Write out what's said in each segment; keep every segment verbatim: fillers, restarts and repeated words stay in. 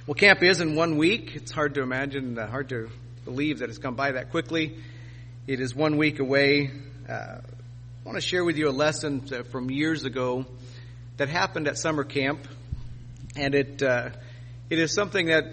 Well, camp is in one week. It's hard to imagine, uh, hard to believe that it's gone by that quickly. It is one week away. Uh, I want to share with you a lesson from years ago that happened at summer camp, and it uh, it is something that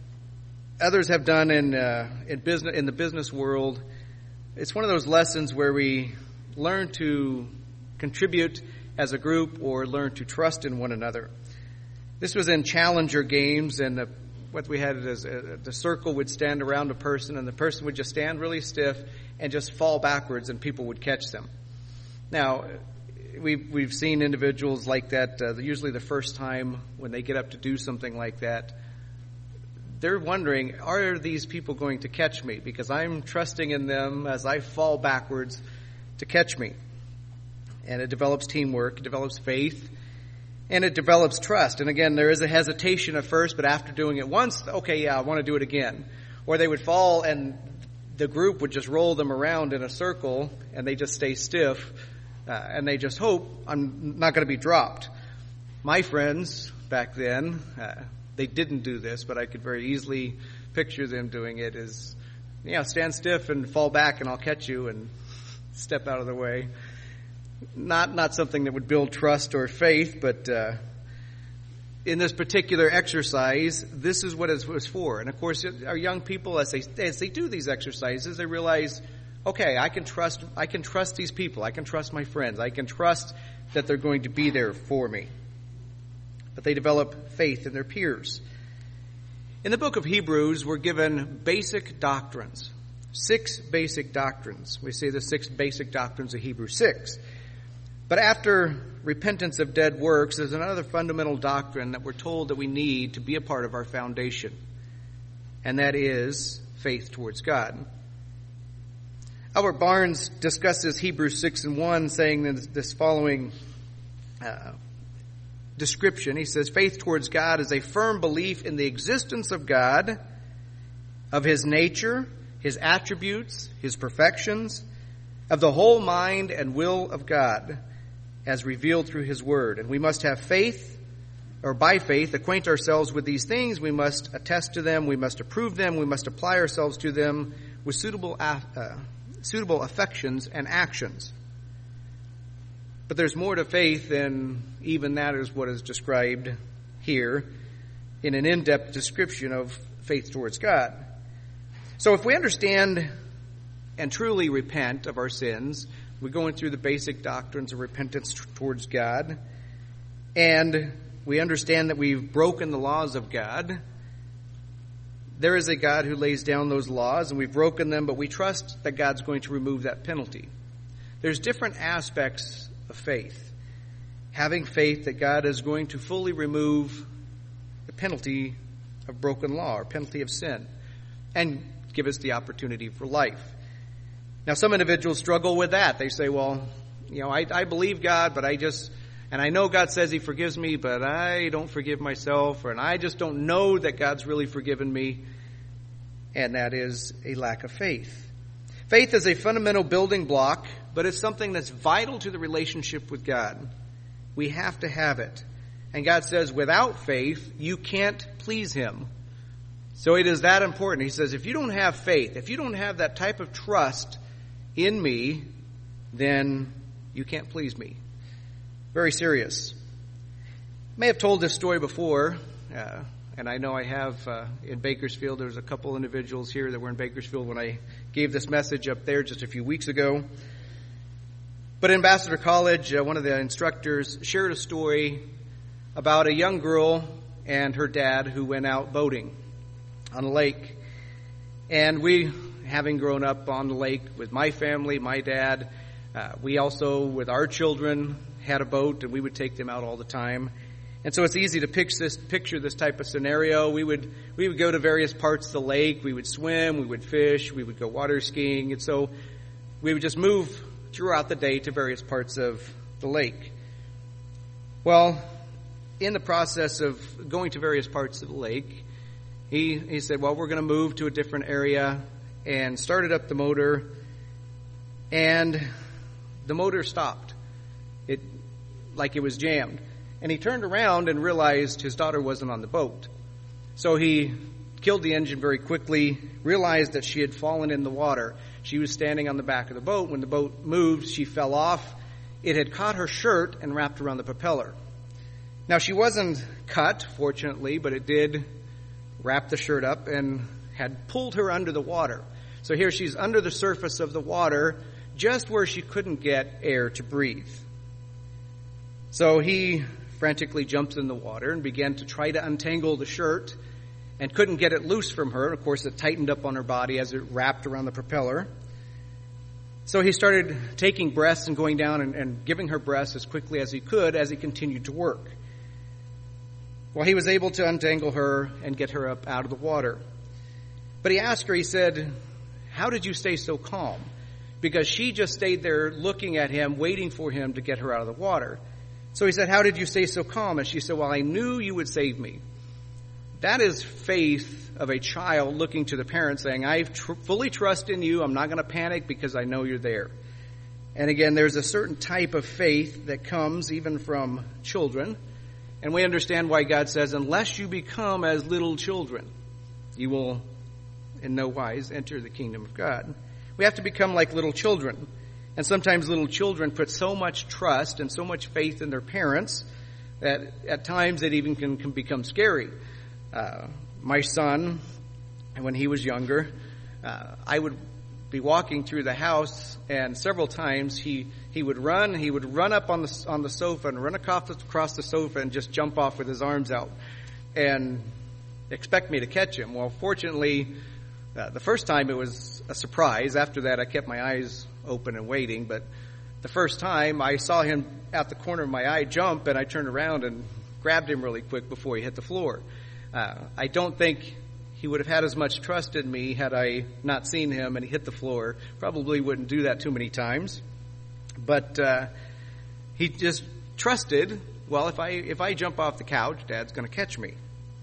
others have done in uh, in business in the business world. It's one of those lessons where we learn to contribute as a group or learn to trust in one another. This was in Challenger games, and the, what we had is uh, the circle would stand around a person, and the person would just stand really stiff and just fall backwards, and people would catch them. Now, we've, we've seen individuals like that, uh, usually the first time when they get up to do something like that, they're wondering, are these people going to catch me? Because I'm trusting in them as I fall backwards to catch me. And it develops teamwork, it develops faith, and it develops trust. And again, there is a hesitation at first, but after doing it once, okay, yeah, I want to do it again. Or they would fall and the group would just roll them around in a circle and they just stay stiff uh, and they just hope I'm not going to be dropped. My friends back then, uh, they didn't do this, but I could very easily picture them doing it is, you know, stand stiff and fall back and I'll catch you and step out of the way. Not not something that would build trust or faith, but uh, in this particular exercise, this is what it was for. And of course, our young people, as they as they do these exercises, they realize, okay, I can trust I can trust these people, I can trust my friends, I can trust that they're going to be there for me. But they develop faith in their peers. In the book of Hebrews, we're given basic doctrines, six basic doctrines. We say the six basic doctrines of Hebrews six. But after repentance of dead works, there's another fundamental doctrine that we're told that we need to be a part of our foundation, and that is faith towards God. Albert Barnes discusses Hebrews six and one, saying this, this following uh, description. He says, faith towards God is a firm belief in the existence of God, of His nature, His attributes, His perfections, of the whole mind and will of God, as revealed through His Word. And we must have faith, or by faith, acquaint ourselves with these things. We must attest to them. We must approve them. We must apply ourselves to them with suitable uh, suitable affections and actions. But there's more to faith than even that is what is described here in an in-depth description of faith towards God. So if we understand and truly repent of our sins, we're going through the basic doctrines of repentance towards God, and we understand that we've broken the laws of God. There is a God who lays down those laws, and we've broken them, but we trust that God's going to remove that penalty. There's different aspects of faith. Having faith that God is going to fully remove the penalty of broken law, or penalty of sin, and give us the opportunity for life. Now, some individuals struggle with that. They say, well, you know, I, I believe God, but I just, and I know God says He forgives me, but I don't forgive myself, or, and I just don't know that God's really forgiven me. And that is a lack of faith. Faith is a fundamental building block, but it's something that's vital to the relationship with God. We have to have it. And God says, without faith, you can't please Him. So it is that important. He says, if you don't have faith, if you don't have that type of trust in me, then you can't please me. Very serious. I may have told this story before, uh, and I know I have uh, in Bakersfield. There was a couple individuals here that were in Bakersfield when I gave this message up there just a few weeks ago. But in Ambassador College, uh, one of the instructors shared a story about a young girl and her dad who went out boating on a lake. And we, having grown up on the lake with my family, my dad, uh, we also, with our children, had a boat, and we would take them out all the time. And so it's easy to picture this, picture this type of scenario. We would we would go to various parts of the lake. We would swim. We would fish. We would go water skiing. And so we would just move throughout the day to various parts of the lake. Well, in the process of going to various parts of the lake, he, he said, well, we're going to move to a different area, and started up the motor, and the motor stopped. It, like it was jammed. And he turned around and realized his daughter wasn't on the boat. So he killed the engine very quickly, realized that she had fallen in the water. She was standing on the back of the boat. When the boat moved, she fell off. It had caught her shirt and wrapped around the propeller. Now, she wasn't cut, fortunately, but it did wrap the shirt up and had pulled her under the water. So here she's under the surface of the water, just where she couldn't get air to breathe. So he frantically jumped in the water and began to try to untangle the shirt and couldn't get it loose from her. Of course, it tightened up on her body as it wrapped around the propeller. So he started taking breaths and going down and, and giving her breaths as quickly as he could as he continued to work. Well, he was able to untangle her and get her up out of the water. But he asked her, he said, "How did you stay so calm?" Because she just stayed there looking at him, waiting for him to get her out of the water. So he said, "How did you stay so calm?" And she said, "Well, I knew you would save me." That is faith of a child looking to the parent saying, "I tr- fully trust in you. I'm not going to panic because I know you're there." And again, there's a certain type of faith that comes even from children. And we understand why God says, unless you become as little children, you will in no wise enter the kingdom of God. We have to become like little children. And sometimes little children put so much trust and so much faith in their parents that at times it even can, can become scary. Uh, my son, when he was younger, uh, I would be walking through the house, and several times he, he would run, he would run up on the on the sofa and run across the, across the sofa and just jump off with his arms out and expect me to catch him. Well, fortunately, uh, the first time it was a surprise. After that, I kept my eyes open and waiting, but the first time I saw him at the corner of my eye jump, and I turned around and grabbed him really quick before he hit the floor. Uh, I don't think he would have had as much trust in me had I not seen him and he hit the floor. Probably wouldn't do that too many times. But uh, he just trusted, well, if I if I jump off the couch, Dad's going to catch me.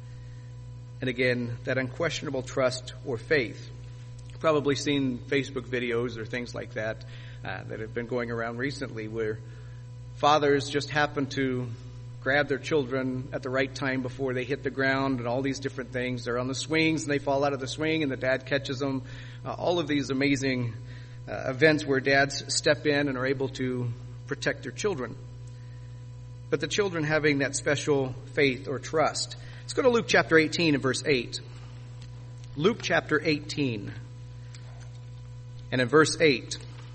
And again, that unquestionable trust or faith. You've probably seen Facebook videos or things like that uh, that have been going around recently where fathers just happen to grab their children at the right time before they hit the ground and all these different things. They're on the swings and they fall out of the swing and the dad catches them. Uh, all of these amazing uh, events where dads step in and are able to protect their children. But the children having that special faith or trust. Let's go to Luke chapter eighteen and verse eight. Luke chapter eighteen and in verse eight.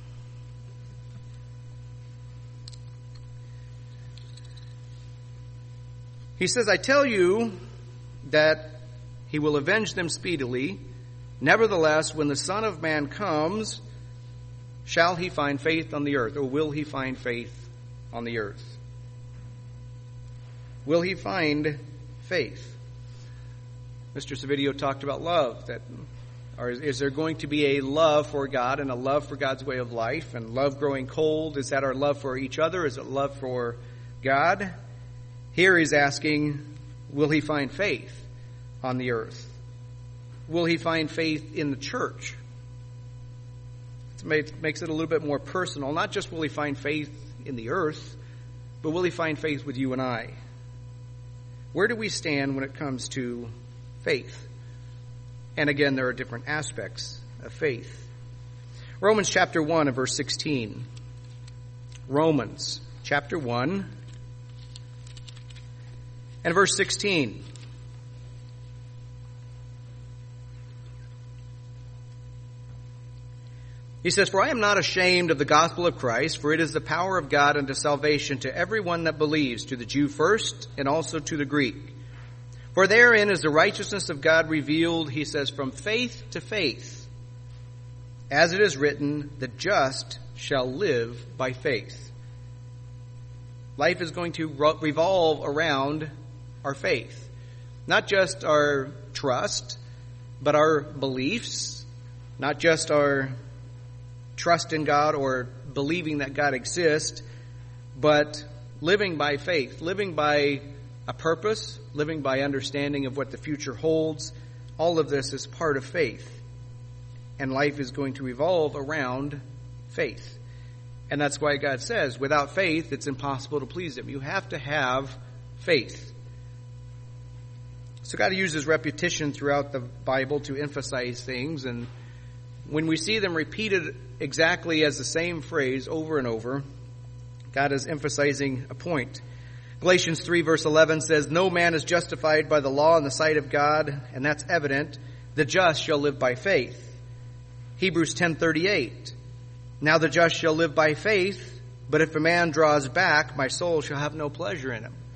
He says, "I tell you that he will avenge them speedily. Nevertheless, when the Son of Man comes, shall he find faith on the earth?" Or will he find faith on the earth? Will he find faith? Mister Savidio talked about love. That, or is, is there going to be a love for God and a love for God's way of life? And love growing cold, is that our love for each other? Is it love for God? Here he's asking, will he find faith on the earth? Will he find faith in the church? It makes it a little bit more personal. Not just will he find faith in the earth, but will he find faith with you and I? Where do we stand when it comes to faith? And again, there are different aspects of faith. Romans chapter one and verse sixteen. Romans chapter one and verse sixteen. He says, "For I am not ashamed of the gospel of Christ, for it is the power of God unto salvation to everyone that believes, to the Jew first, and also to the Greek. For therein is the righteousness of God revealed," he says, "from faith to faith. As it is written, the just shall live by faith." Life is going to revolve around our faith. Not just our trust, but our beliefs. Not just our trust in God or believing that God exists, but living by faith, living by a purpose, living by understanding of what the future holds. All of this is part of faith. And life is going to revolve around faith. And that's why God says, without faith, it's impossible to please Him. You have to have faith. So God uses repetition throughout the Bible to emphasize things, and when we see them repeated exactly as the same phrase over and over, God is emphasizing a point. Galatians three verse eleven says, "No man is justified by the law in the sight of God," and that's evident. "The just shall live by faith." Hebrews ten thirty-eight, "Now the just shall live by faith, but if a man draws back, my soul shall have no pleasure in him."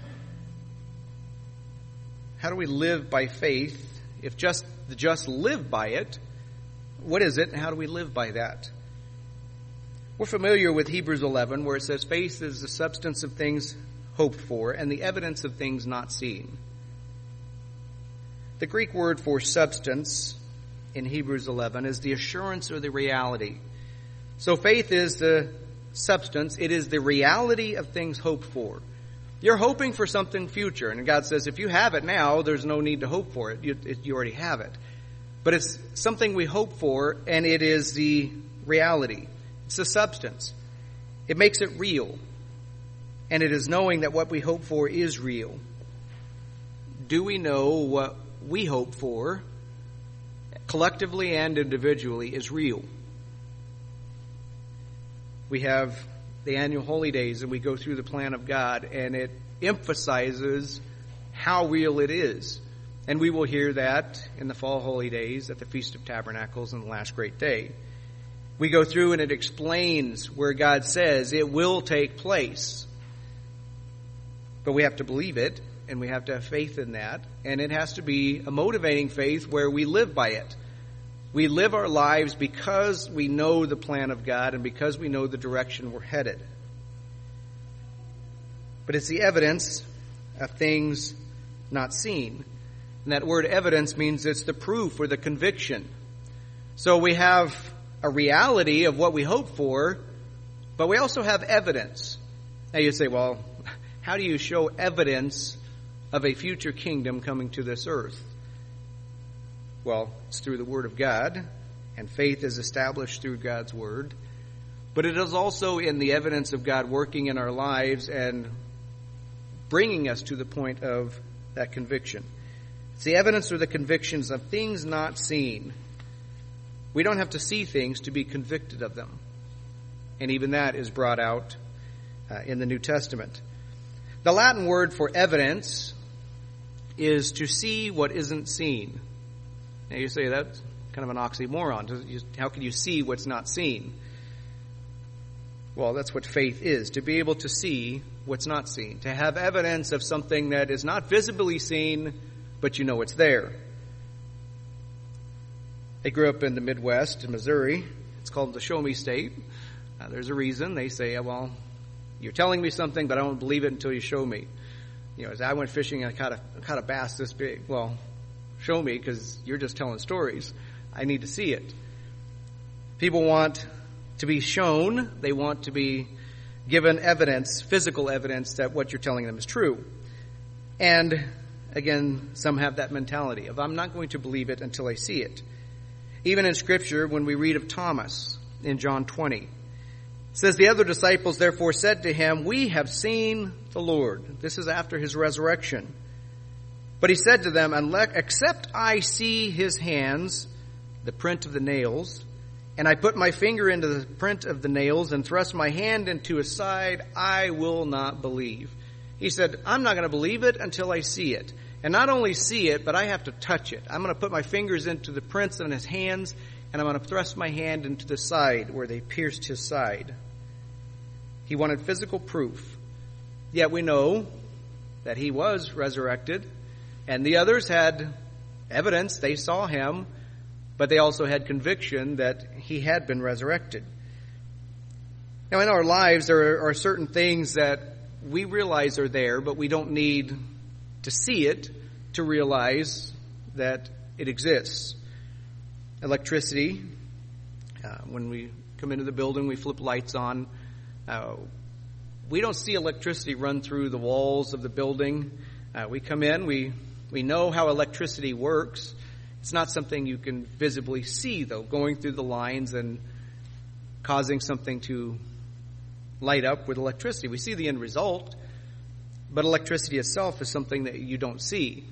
How do we live by faith? If just the just live by it, what is it and how do we live by that? We're familiar with Hebrews eleven, where it says faith is the substance of things hoped for and the evidence of things not seen. The Greek word for substance in Hebrews eleven is the assurance or the reality. So faith is the substance. It is the reality of things hoped for. You're hoping for something future, and God says if you have it now, there's no need to hope for it. You, it, you already have it. But it's something we hope for, and it is the reality. It's the substance. It makes it real. And it is knowing that what we hope for is real. Do we know what we hope for, collectively and individually, is real? We have the annual holy days, and we go through the plan of God, and it emphasizes how real it is. And we will hear that in the fall holy days, at the Feast of Tabernacles, and the last great day. We go through and it explains where God says it will take place. But we have to believe it, and we have to have faith in that. And it has to be a motivating faith where we live by it. We live our lives because we know the plan of God and because we know the direction we're headed. But it's the evidence of things not seen. And that word evidence means it's the proof or the conviction. So we have a reality of what we hope for, but we also have evidence. Now you say, well, how do you show evidence of a future kingdom coming to this earth? Well, it's through the Word of God, and faith is established through God's Word. But it is also in the evidence of God working in our lives and bringing us to the point of that conviction. It's the evidence or the convictions of things not seen. We don't have to see things to be convicted of them. And even that is brought out uh, in the New Testament. The Latin word for evidence is to see what isn't seen. Now you say that's kind of an oxymoron. How can you see what's not seen? Well, that's what faith is, to be able to see what's not seen, to have evidence of something that is not visibly seen, but you know it's there. I grew up in the Midwest, in Missouri. It's called the Show Me State. Uh, there's a reason. They say, well, you're telling me something, but I won't believe it until you show me. You know, as I went fishing, I caught a, caught a bass this big. Well, show me, because you're just telling stories. I need to see it. People want to be shown. They want to be given evidence, physical evidence, that what you're telling them is true. And again, some have that mentality of, I'm not going to believe it until I see it. Even in Scripture, when we read of Thomas in John twenty, it says, the other disciples therefore said to him, we have seen the Lord. This is after his resurrection. But he said to them, except I see his hands, the print of the nails, and I put my finger into the print of the nails and thrust my hand into his side, I will not believe. He said, I'm not going to believe it until I see it. And not only see it, but I have to touch it. I'm going to put my fingers into the prints in his hands, and I'm going to thrust my hand into the side where they pierced his side. He wanted physical proof. Yet we know that he was resurrected, and the others had evidence. They saw him, but they also had conviction that he had been resurrected. Now, in our lives, there are certain things that we realize are there, but we don't need to see it to realize that it exists. Electricity. Uh, when we come into the building, we flip lights on. Uh, we don't see electricity run through the walls of the building. Uh, we come in, we we know how electricity works. It's not something you can visibly see, though, going through the lines and causing something to light up with electricity. We see the end result, but electricity itself is something that you don't see.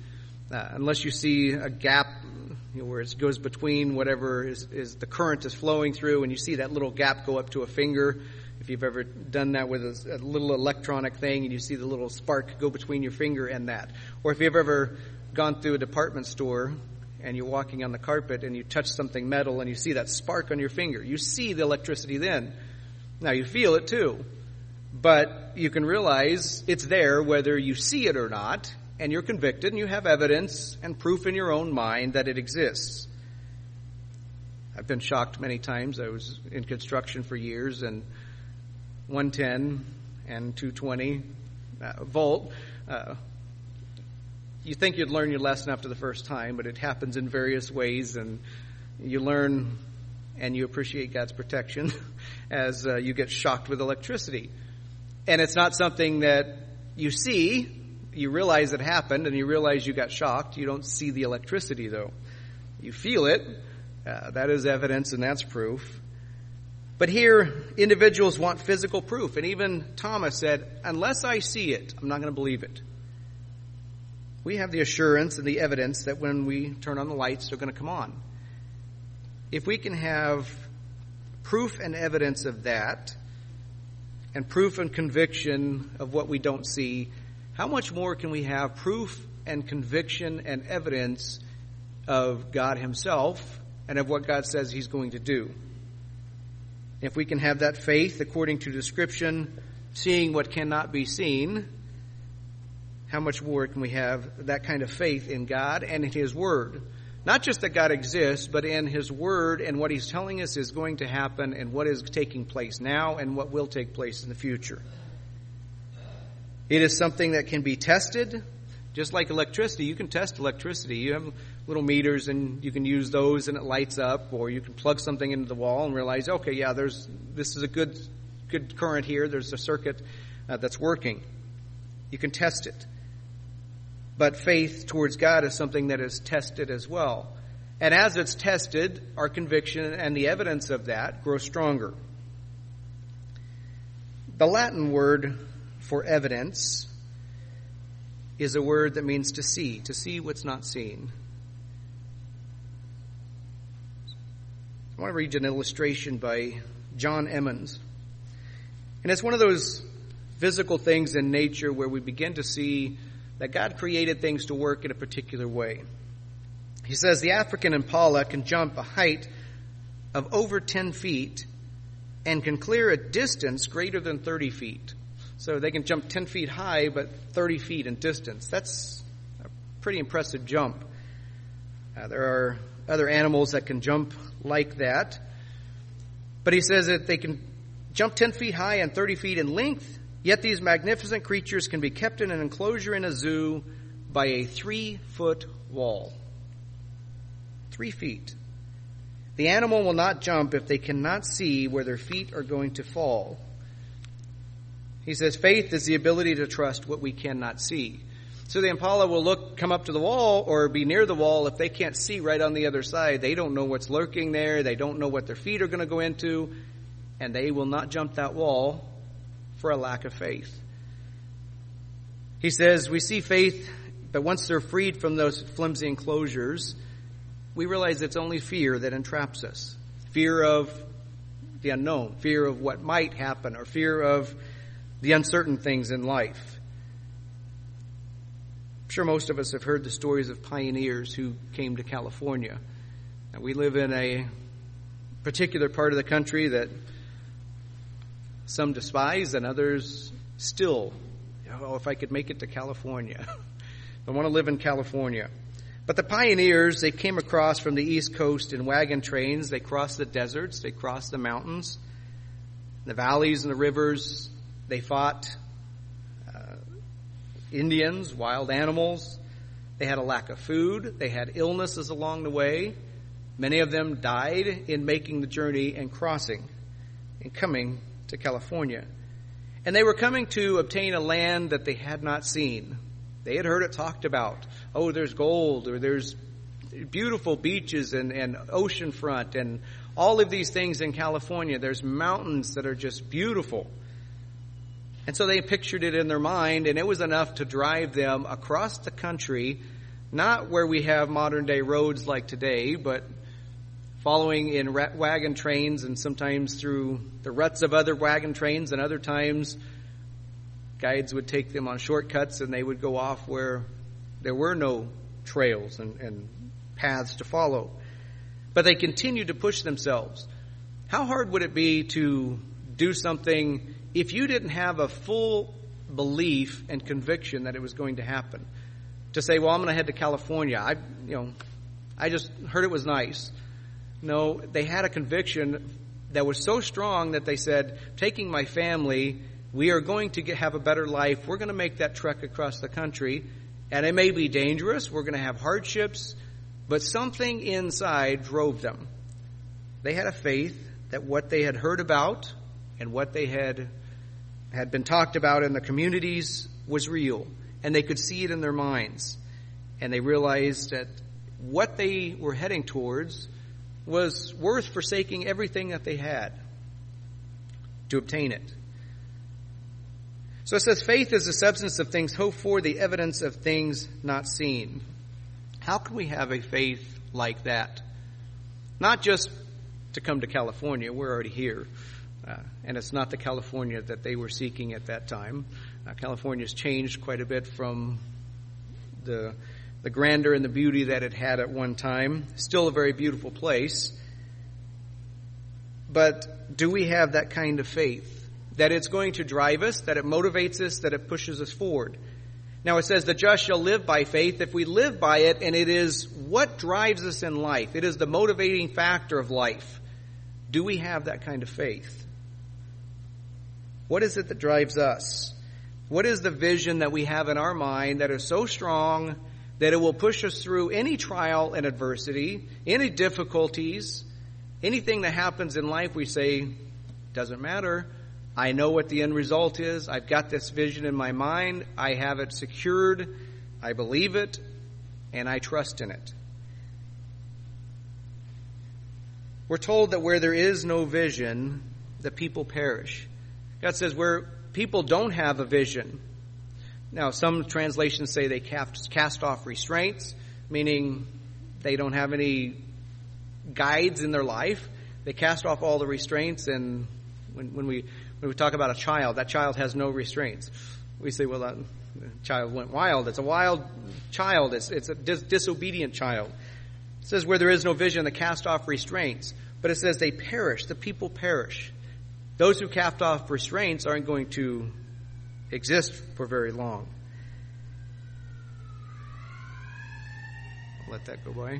Uh, unless you see a gap, you know, where it goes between whatever is, is the current is flowing through, and you see that little gap go up to a finger. If you've ever done that with a, a little electronic thing and you see the little spark go between your finger and that. Or if you've ever gone through a department store and you're walking on the carpet and you touch something metal and you see that spark on your finger. You see the electricity then. Now you feel it too. But you can realize it's there whether you see it or not, and you're convicted and you have evidence and proof in your own mind that it exists. I've been shocked many times. I was in construction for years, and one ten and two twenty uh, volt. Uh, you think you'd learn your lesson after the first time, but it happens in various ways, and you learn and you appreciate God's protection as uh, you get shocked with electricity. And it's not something that you see. You realize it happened, and you realize you got shocked. You don't see the electricity, though. You feel it. Uh, that is evidence, and that's proof. But here, individuals want physical proof. And even Thomas said, unless I see it, I'm not going to believe it. We have the assurance and the evidence that when we turn on the lights, they're going to come on. If we can have proof and evidence of that, and proof and conviction of what we don't see, how much more can we have proof and conviction and evidence of God himself and of what God says he's going to do? If we can have that faith according to description, seeing what cannot be seen, how much more can we have that kind of faith in God and in his word? Not just that God exists, but in his word and what he's telling us is going to happen and what is taking place now and what will take place in the future. It is something that can be tested. Just like electricity, you can test electricity. You have little meters and you can use those and it lights up, or you can plug something into the wall and realize, okay, yeah, there's this is a good good current here. There's a circuit uh, that's working. You can test it. But faith towards God is something that is tested as well. And as it's tested, our conviction and the evidence of that grows stronger. The Latin word for evidence is a word that means to see, to see what's not seen. I want to read you an illustration by John Emmons. And it's one of those physical things in nature where we begin to see that God created things to work in a particular way. He says the African impala can jump a height of over ten feet and can clear a distance greater than thirty feet. So they can jump ten feet high, but thirty feet in distance. That's a pretty impressive jump. Uh, there are other animals that can jump like that. But he says that they can jump ten feet high and thirty feet in length, yet these magnificent creatures can be kept in an enclosure in a zoo by a three-foot wall. Three feet. The animal will not jump if they cannot see where their feet are going to fall. He says faith is the ability to trust what we cannot see. So the impala will look, come up to the wall or be near the wall. If they can't see right on the other side, they don't know what's lurking there. They don't know what their feet are going to go into. And they will not jump that wall for a lack of faith. He says we see faith, but once they're freed from those flimsy enclosures, we realize it's only fear that entraps us. Fear of the unknown, fear of what might happen, or fear of the uncertain things in life. I'm sure most of us have heard the stories of pioneers who came to California. And we live in a particular part of the country that some despise and others still, oh, if I could make it to California. I want to live in California. But the pioneers, they came across from the East Coast in wagon trains. They crossed the deserts. They crossed the mountains, the valleys and the rivers. They fought uh, Indians, wild animals. They had a lack of food. They had illnesses along the way. Many of them died in making the journey and crossing and coming to California. And they were coming to obtain a land that they had not seen. They had heard it talked about. Oh, there's gold, or there's beautiful beaches and, and oceanfront and all of these things in California. There's mountains that are just beautiful. And so they pictured it in their mind, and it was enough to drive them across the country Not where we have modern day roads like today, but following in wagon trains, and sometimes through the ruts of other wagon trains, and other times guides would take them on shortcuts and they would go off where there were no trails and, and paths to follow. But they continued to push themselves. How hard would it be to do something if you didn't have a full belief and conviction that it was going to happen? To say, well, I'm going to head to California. I, you know, I just heard it was nice. No, they had a conviction that was so strong that they said, taking my family, we are going to get, have a better life. We're going to make that trek across the country. And it may be dangerous. We're going to have hardships. But something inside drove them. They had a faith that what they had heard about and what they had had been talked about in the communities was real. And they could see it in their minds. And they realized that what they were heading towards was worth forsaking everything that they had to obtain it. So it says, faith is the substance of things hoped for, the evidence of things not seen. How can we have a faith like that? Not just to come to California. We're already here. Uh, and it's not the California that they were seeking at that time. Uh, California's changed quite a bit from the the grandeur and the beauty that it had at one time. Still a very beautiful place. But do we have that kind of faith? That it's going to drive us, that it motivates us, that it pushes us forward. Now it says, the just shall live by faith. If we live by it, and it is what drives us in life, it is the motivating factor of life. Do we have that kind of faith? What is it that drives us? What is the vision that we have in our mind that is so strong that it will push us through any trial and adversity, any difficulties, anything that happens in life? We say, doesn't matter. I know what the end result is. I've got this vision in my mind. I have it secured. I believe it, and I trust in it. We're told that where there is no vision, the people perish. God says where people don't have a vision. Now, some translations say they cast, cast off restraints, meaning they don't have any guides in their life. They cast off all the restraints, and when, when we when we talk about a child, that child has no restraints. We say, well, that child went wild. It's a wild child. It's, it's a dis- disobedient child. It says where there is no vision, they cast off restraints. But it says they perish. The people perish. Those who cast off restraints aren't going to exist for very long. I'll let that go by.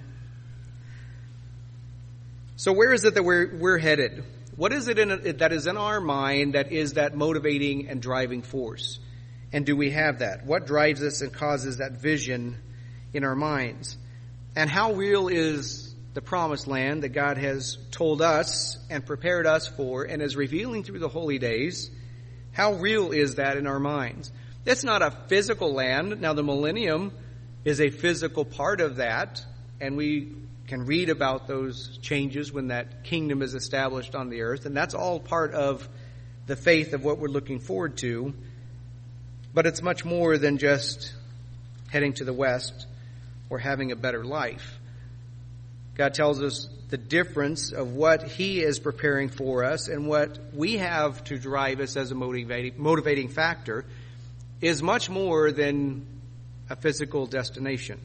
So where is it that we're, we're headed? What is it in, that is in our mind that is that motivating and driving force? And do we have that? What drives us and causes that vision in our minds? And how real is the promised land that God has told us and prepared us for and is revealing through the holy days? How real is that in our minds? It's not a physical land. Now, the millennium is a physical part of that, and we can read about those changes when that kingdom is established on the earth, and that's all part of the faith of what we're looking forward to. But it's much more than just heading to the west or having a better life. God tells us the difference of what He is preparing for us and what we have to drive us as a motivating, motivating factor is much more than a physical destination.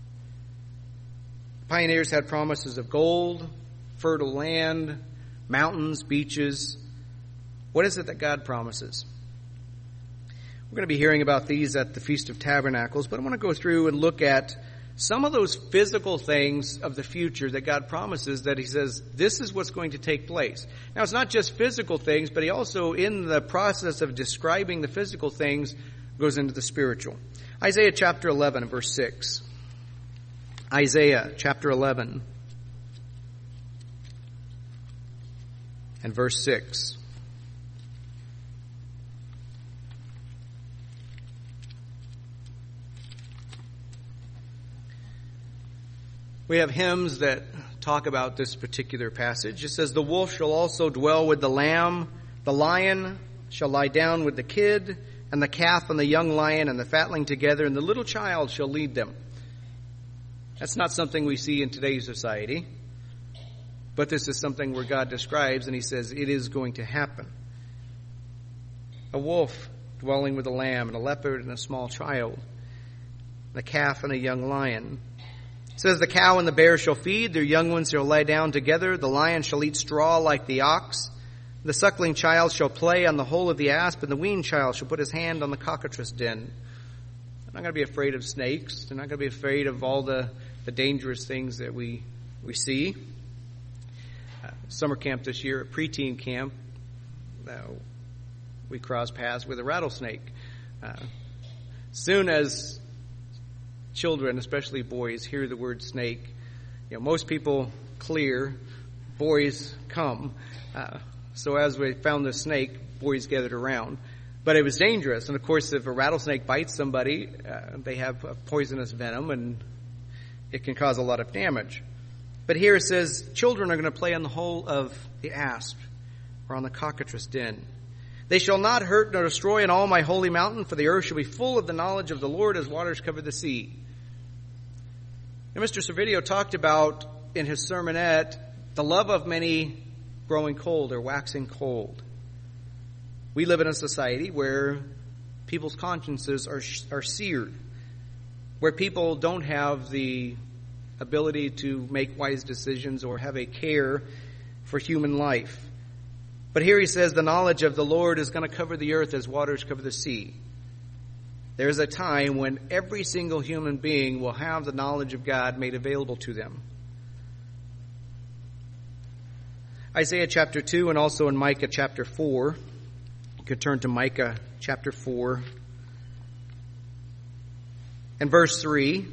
Pioneers had promises of gold, fertile land, mountains, beaches. What is it that God promises? We're going to be hearing about these at the Feast of Tabernacles, but I want to go through and look at some of those physical things of the future that God promises, that He says, this is what's going to take place. Now, it's not just physical things, but He also, in the process of describing the physical things, goes into the spiritual. Isaiah chapter eleven, verse six. Isaiah chapter eleven and verse six. We have hymns that talk about this particular passage. It says, the wolf shall also dwell with the lamb, the lion shall lie down with the kid, and the calf and the young lion and the fatling together, and the little child shall lead them. That's not something we see in today's society. But this is something where God describes, and he says it is going to happen. A wolf dwelling with a lamb, and a leopard and a small child, and a calf and a young lion. It says the cow and the bear shall feed, their young ones shall lie down together. The lion shall eat straw like the ox. The suckling child shall play on the hole of the asp, and the weaned child shall put his hand on the cockatrice den. They're not going to be afraid of snakes. They're not going to be afraid of all the, the dangerous things that we, we see. Uh, summer camp this year, at preteen camp, uh, we crossed paths with a rattlesnake. Uh, soon as children, especially boys, hear the word snake, you know, most people clear, boys come. Uh, so as we found the snake, boys gathered around. But it was dangerous. And of course, if a rattlesnake bites somebody, uh, they have a poisonous venom, and it can cause a lot of damage. But here it says, children are going to play on the hole of the asp, or on the cockatrice den. They shall not hurt nor destroy in all my holy mountain, for the earth shall be full of the knowledge of the Lord as waters cover the sea. And Mister Servideo talked about in his sermonette the love of many growing cold or waxing cold. We live in a society where people's consciences are are seared, where people don't have the ability to make wise decisions or have a care for human life. But here he says the knowledge of the Lord is going to cover the earth as waters cover the sea. There's a time when every single human being will have the knowledge of God made available to them. Isaiah chapter two and also in Micah chapter four. You could turn to Micah chapter four and verse three.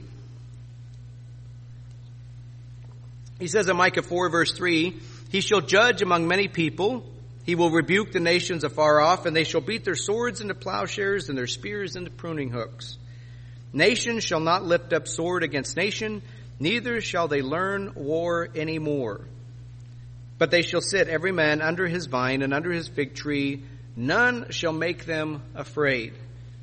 He says in Micah four verse three, he shall judge among many people. He will rebuke the nations afar off, and they shall beat their swords into plowshares and their spears into pruning hooks. Nation shall not lift up sword against nation, neither shall they learn war any more. But they shall sit every man under his vine and under his fig tree. None shall make them afraid.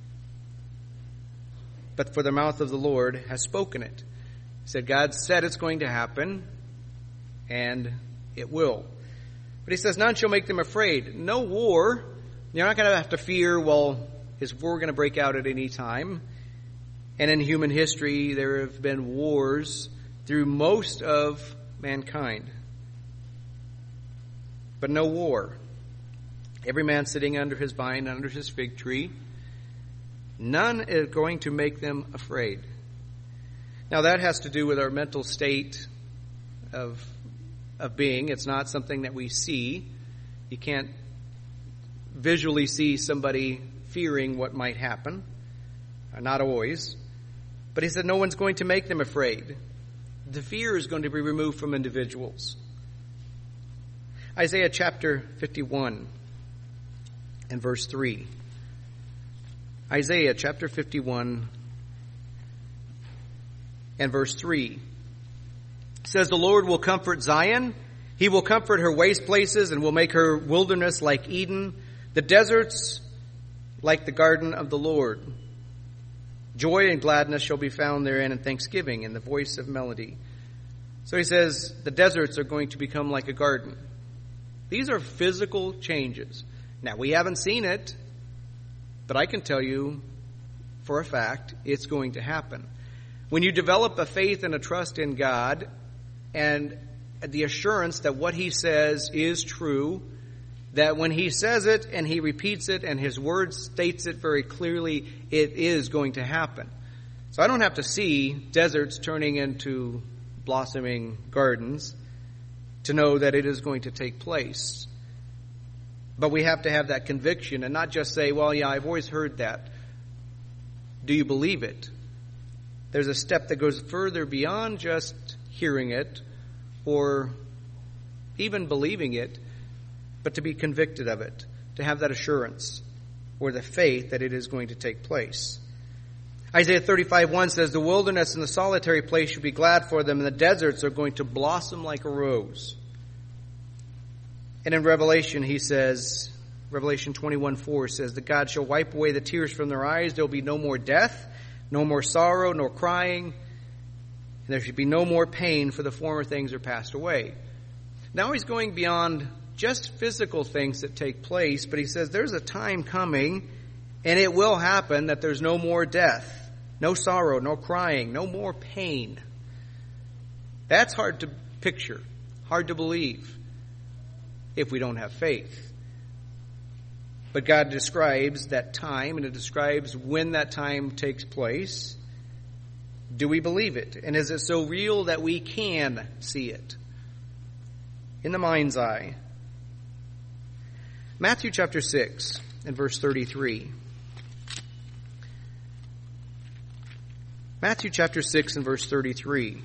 But for the mouth of the Lord has spoken it. He said, God said it's going to happen, and it will. But he says, none shall make them afraid. No war. You're not going to have to fear, well, is war going to break out at any time? And in human history, there have been wars through most of mankind. But no war. Every man sitting under his vine, under his fig tree. None is going to make them afraid. Now that has to do with our mental state of of being. It's not something that we see. You can't visually see somebody fearing what might happen. Not always. But he said no one's going to make them afraid. The fear is going to be removed from individuals. Isaiah chapter fifty-one and verse three. Isaiah chapter fifty-one and verse three. Says the Lord will comfort Zion. He will comfort her waste places and will make her wilderness like Eden, the deserts like the garden of the Lord. Joy and gladness shall be found therein, and thanksgiving and the voice of melody. So he says the deserts are going to become like a garden. These are physical changes. Now, we haven't seen it, but I can tell you for a fact it's going to happen. When you develop a faith and a trust in God and the assurance that what he says is true, that when he says it and he repeats it and his word states it very clearly, it is going to happen. So I don't have to see deserts turning into blossoming gardens to know that it is going to take place. But we have to have that conviction and not just say, well, yeah, I've always heard that. Do you believe it? There's a step that goes further beyond just hearing it or even believing it, but to be convicted of it, to have that assurance or the faith that it is going to take place. Isaiah thirty-five one says, the wilderness and the solitary place should be glad for them, and the deserts are going to blossom like a rose. And in Revelation, he says, Revelation twenty-one four says, that God shall wipe away the tears from their eyes. There will be no more death, no more sorrow, nor crying. And there should be no more pain, for the former things are passed away. Now he's going beyond just physical things that take place, but he says there's a time coming, and it will happen, that there's no more death, no sorrow, no crying, no more pain. That's hard to picture, hard to believe, if we don't have faith. But God describes that time, and it describes when that time takes place. Do we believe it? And is it so real that we can see it in the mind's eye? Matthew chapter six and verse thirty-three. Matthew chapter six and verse thirty-three.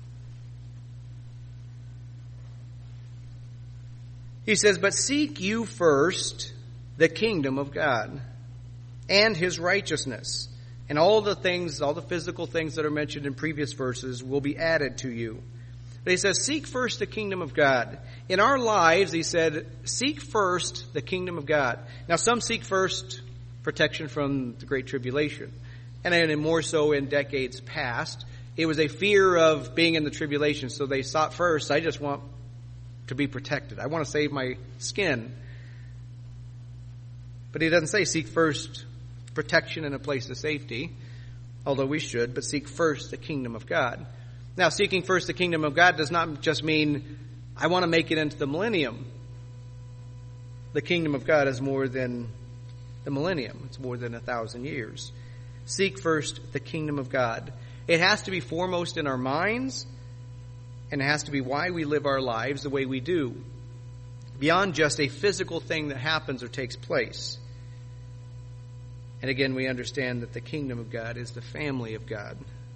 He says, "But seek you first the kingdom of God and his righteousness, and all the things, all the physical things that are mentioned in previous verses will be added to you." But he says, seek first the kingdom of God. In our lives, he said, seek first the kingdom of God. Now, some seek first protection from the Great Tribulation. And then more so in decades past, it was a fear of being in the tribulation. So they sought first, I just want to be protected. I want to save my skin. But he doesn't say seek first protection in a place of safety, although we should, but seek first the kingdom of God. Now, seeking first the kingdom of God does not just mean I want to make it into the millennium. The kingdom of God is more than the millennium. It's more than a thousand years. Seek first the kingdom of God. It has to be foremost in our minds, and it has to be why we live our lives the way we do, beyond just a physical thing that happens or takes place. And again, we understand that the kingdom of God is the family of God.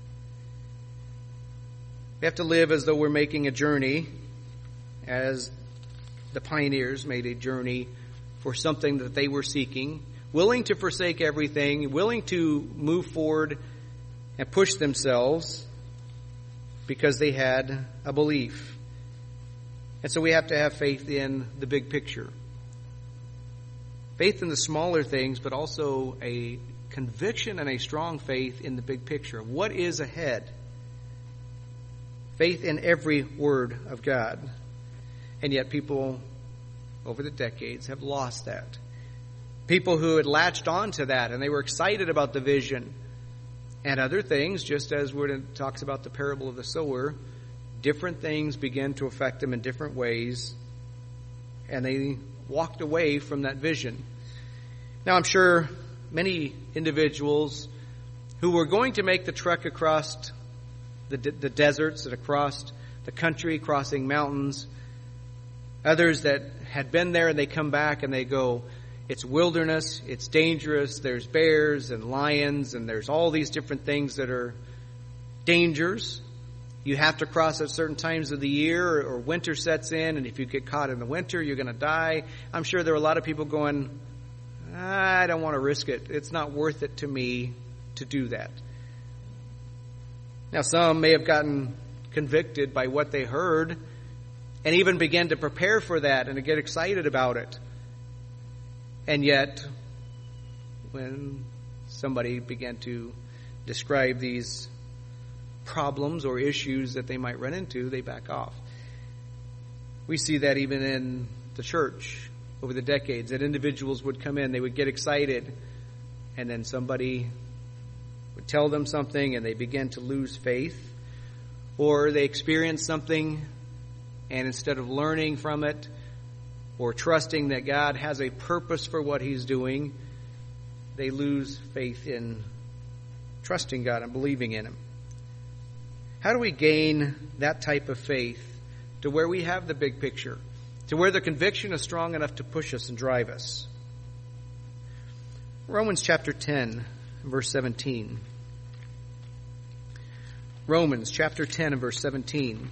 We have to live as though we're making a journey, as the pioneers made a journey for something that they were seeking, willing to forsake everything, willing to move forward and push themselves because they had a belief. And so we have to have faith in the big picture. Faith in the smaller things, but also a conviction and a strong faith in the big picture. What is ahead? Faith in every word of God. And yet people over the decades have lost that. People who had latched on to that and they were excited about the vision and other things, just as it talks about the parable of the sower, different things began to affect them in different ways, and they walked away from that vision. Now, I'm sure many individuals who were going to make the trek across the, the deserts and across the country, crossing mountains, others that had been there and they come back and they go, it's wilderness, it's dangerous, there's bears and lions, and there's all these different things that are dangers. You have to cross at certain times of the year, or winter sets in, and if you get caught in the winter, you're going to die. I'm sure there are a lot of people going, I don't want to risk it. It's not worth it to me to do that. Now, some may have gotten convicted by what they heard and even began to prepare for that and to get excited about it. And yet, when somebody began to describe these problems or issues that they might run into, they back off. We see that even in the church over the decades, that individuals would come in, they would get excited, and then somebody would tell them something and they begin to lose faith, or they experience something and instead of learning from it or trusting that God has a purpose for what he's doing, they lose faith in trusting God and believing in him. How do we gain that type of faith to where we have the big picture, to where the conviction is strong enough to push us and drive us? Romans chapter ten, verse seventeen. Romans chapter ten and verse seventeen.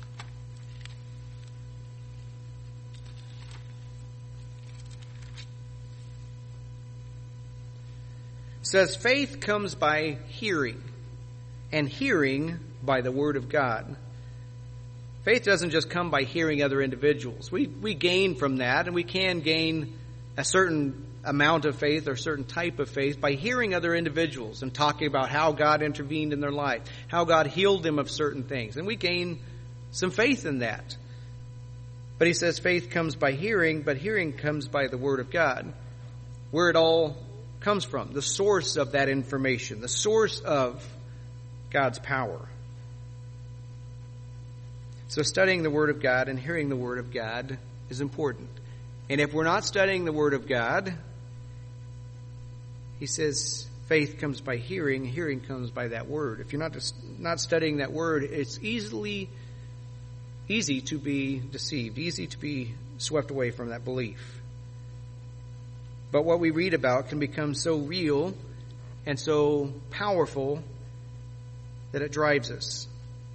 It says, faith comes by hearing, and hearing by the word of God. Faith doesn't just come by hearing other individuals. We we gain from that, and we can gain a certain amount of faith or certain type of faith by hearing other individuals and talking about how God intervened in their life, how God healed them of certain things. And we gain some faith in that. But he says faith comes by hearing, but hearing comes by the Word of God, where it all comes from, the source of that information, the source of God's power. So studying the Word of God and hearing the Word of God is important. And if we're not studying the Word of God, he says faith comes by hearing, hearing comes by that Word. If you're not not studying that Word, it's easily easy to be deceived, easy to be swept away from that belief. But what we read about can become so real and so powerful that it drives us.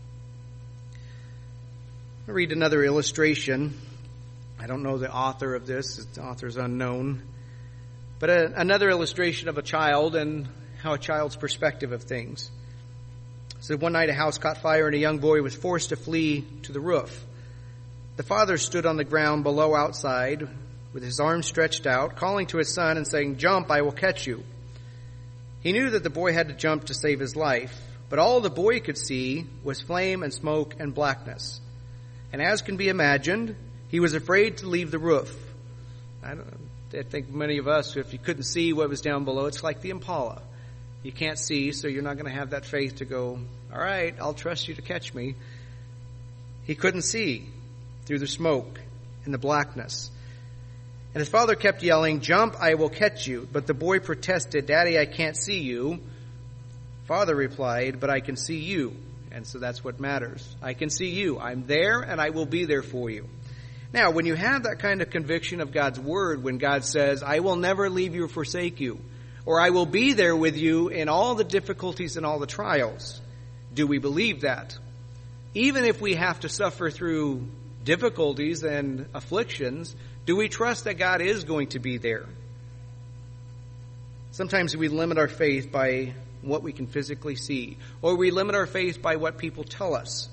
I'll read another illustration. I don't know the author of this. The author's unknown. But a, another illustration of a child and how a child's perspective of things. So one night a house caught fire and a young boy was forced to flee to the roof. The father stood on the ground below outside with his arms stretched out, calling to his son and saying, "Jump, I will catch you." He knew that the boy had to jump to save his life, but all the boy could see was flame and smoke and blackness. And as can be imagined, he was afraid to leave the roof. I, don't, I think many of us, if you couldn't see what was down below, it's like the Impala. You can't see, so you're not going to have that faith to go, all right, I'll trust you to catch me. He couldn't see through the smoke and the blackness. And his father kept yelling, "Jump, I will catch you." But the boy protested, "Daddy, I can't see you." Father replied, "But I can see you." And so that's what matters. I can see you. I'm there and I will be there for you. Now, when you have that kind of conviction of God's word, when God says, "I will never leave you or forsake you," or "I will be there with you in all the difficulties and all the trials," do we believe that? Even if we have to suffer through difficulties and afflictions, do we trust that God is going to be there? Sometimes we limit our faith by what we can physically see, or we limit our faith by what people tell us.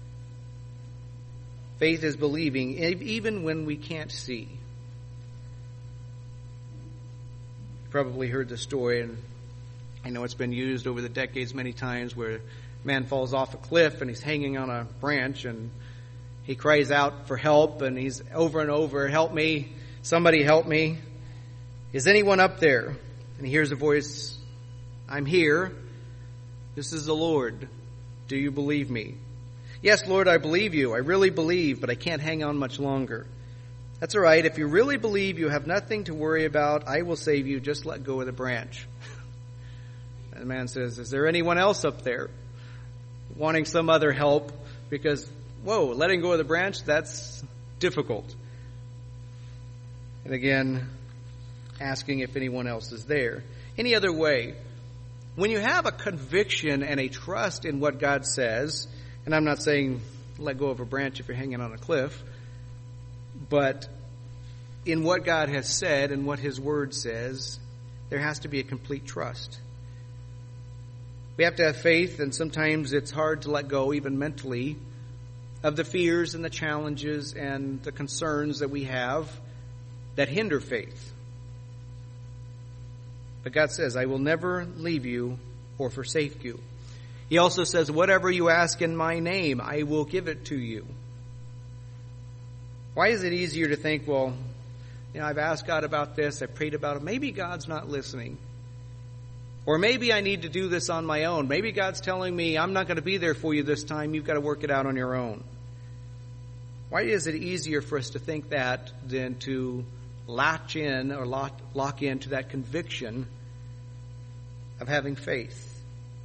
Faith is believing even when we can't see. You probably heard the story, and I know it's been used over the decades many times, where a man falls off a cliff and he's hanging on a branch and he cries out for help, and he's over and over, "Help me, somebody help me. Is anyone up there?" And he hears a voice, "I'm here. This is the Lord. Do you believe me?" "Yes, Lord, I believe you. I really believe, but I can't hang on much longer." "That's all right. If you really believe, you have nothing to worry about. I will save you. Just let go of the branch." And the man says, "Is there anyone else up there wanting some other help? Because, whoa, letting go of the branch, that's difficult." And again, asking if anyone else is there. Any other way? When you have a conviction and a trust in what God says, and I'm not saying let go of a branch if you're hanging on a cliff, but in what God has said and what His Word says, there has to be a complete trust. We have to have faith, and sometimes it's hard to let go, even mentally, of the fears and the challenges and the concerns that we have that hinder faith. But God says, "I will never leave you or forsake you." He also says, "Whatever you ask in my name, I will give it to you." Why is it easier to think, well, you know, I've asked God about this, I've prayed about it, maybe God's not listening. Or maybe I need to do this on my own. Maybe God's telling me, I'm not going to be there for you this time, you've got to work it out on your own. Why is it easier for us to think that than to latch in or lock, lock into that conviction of having faith?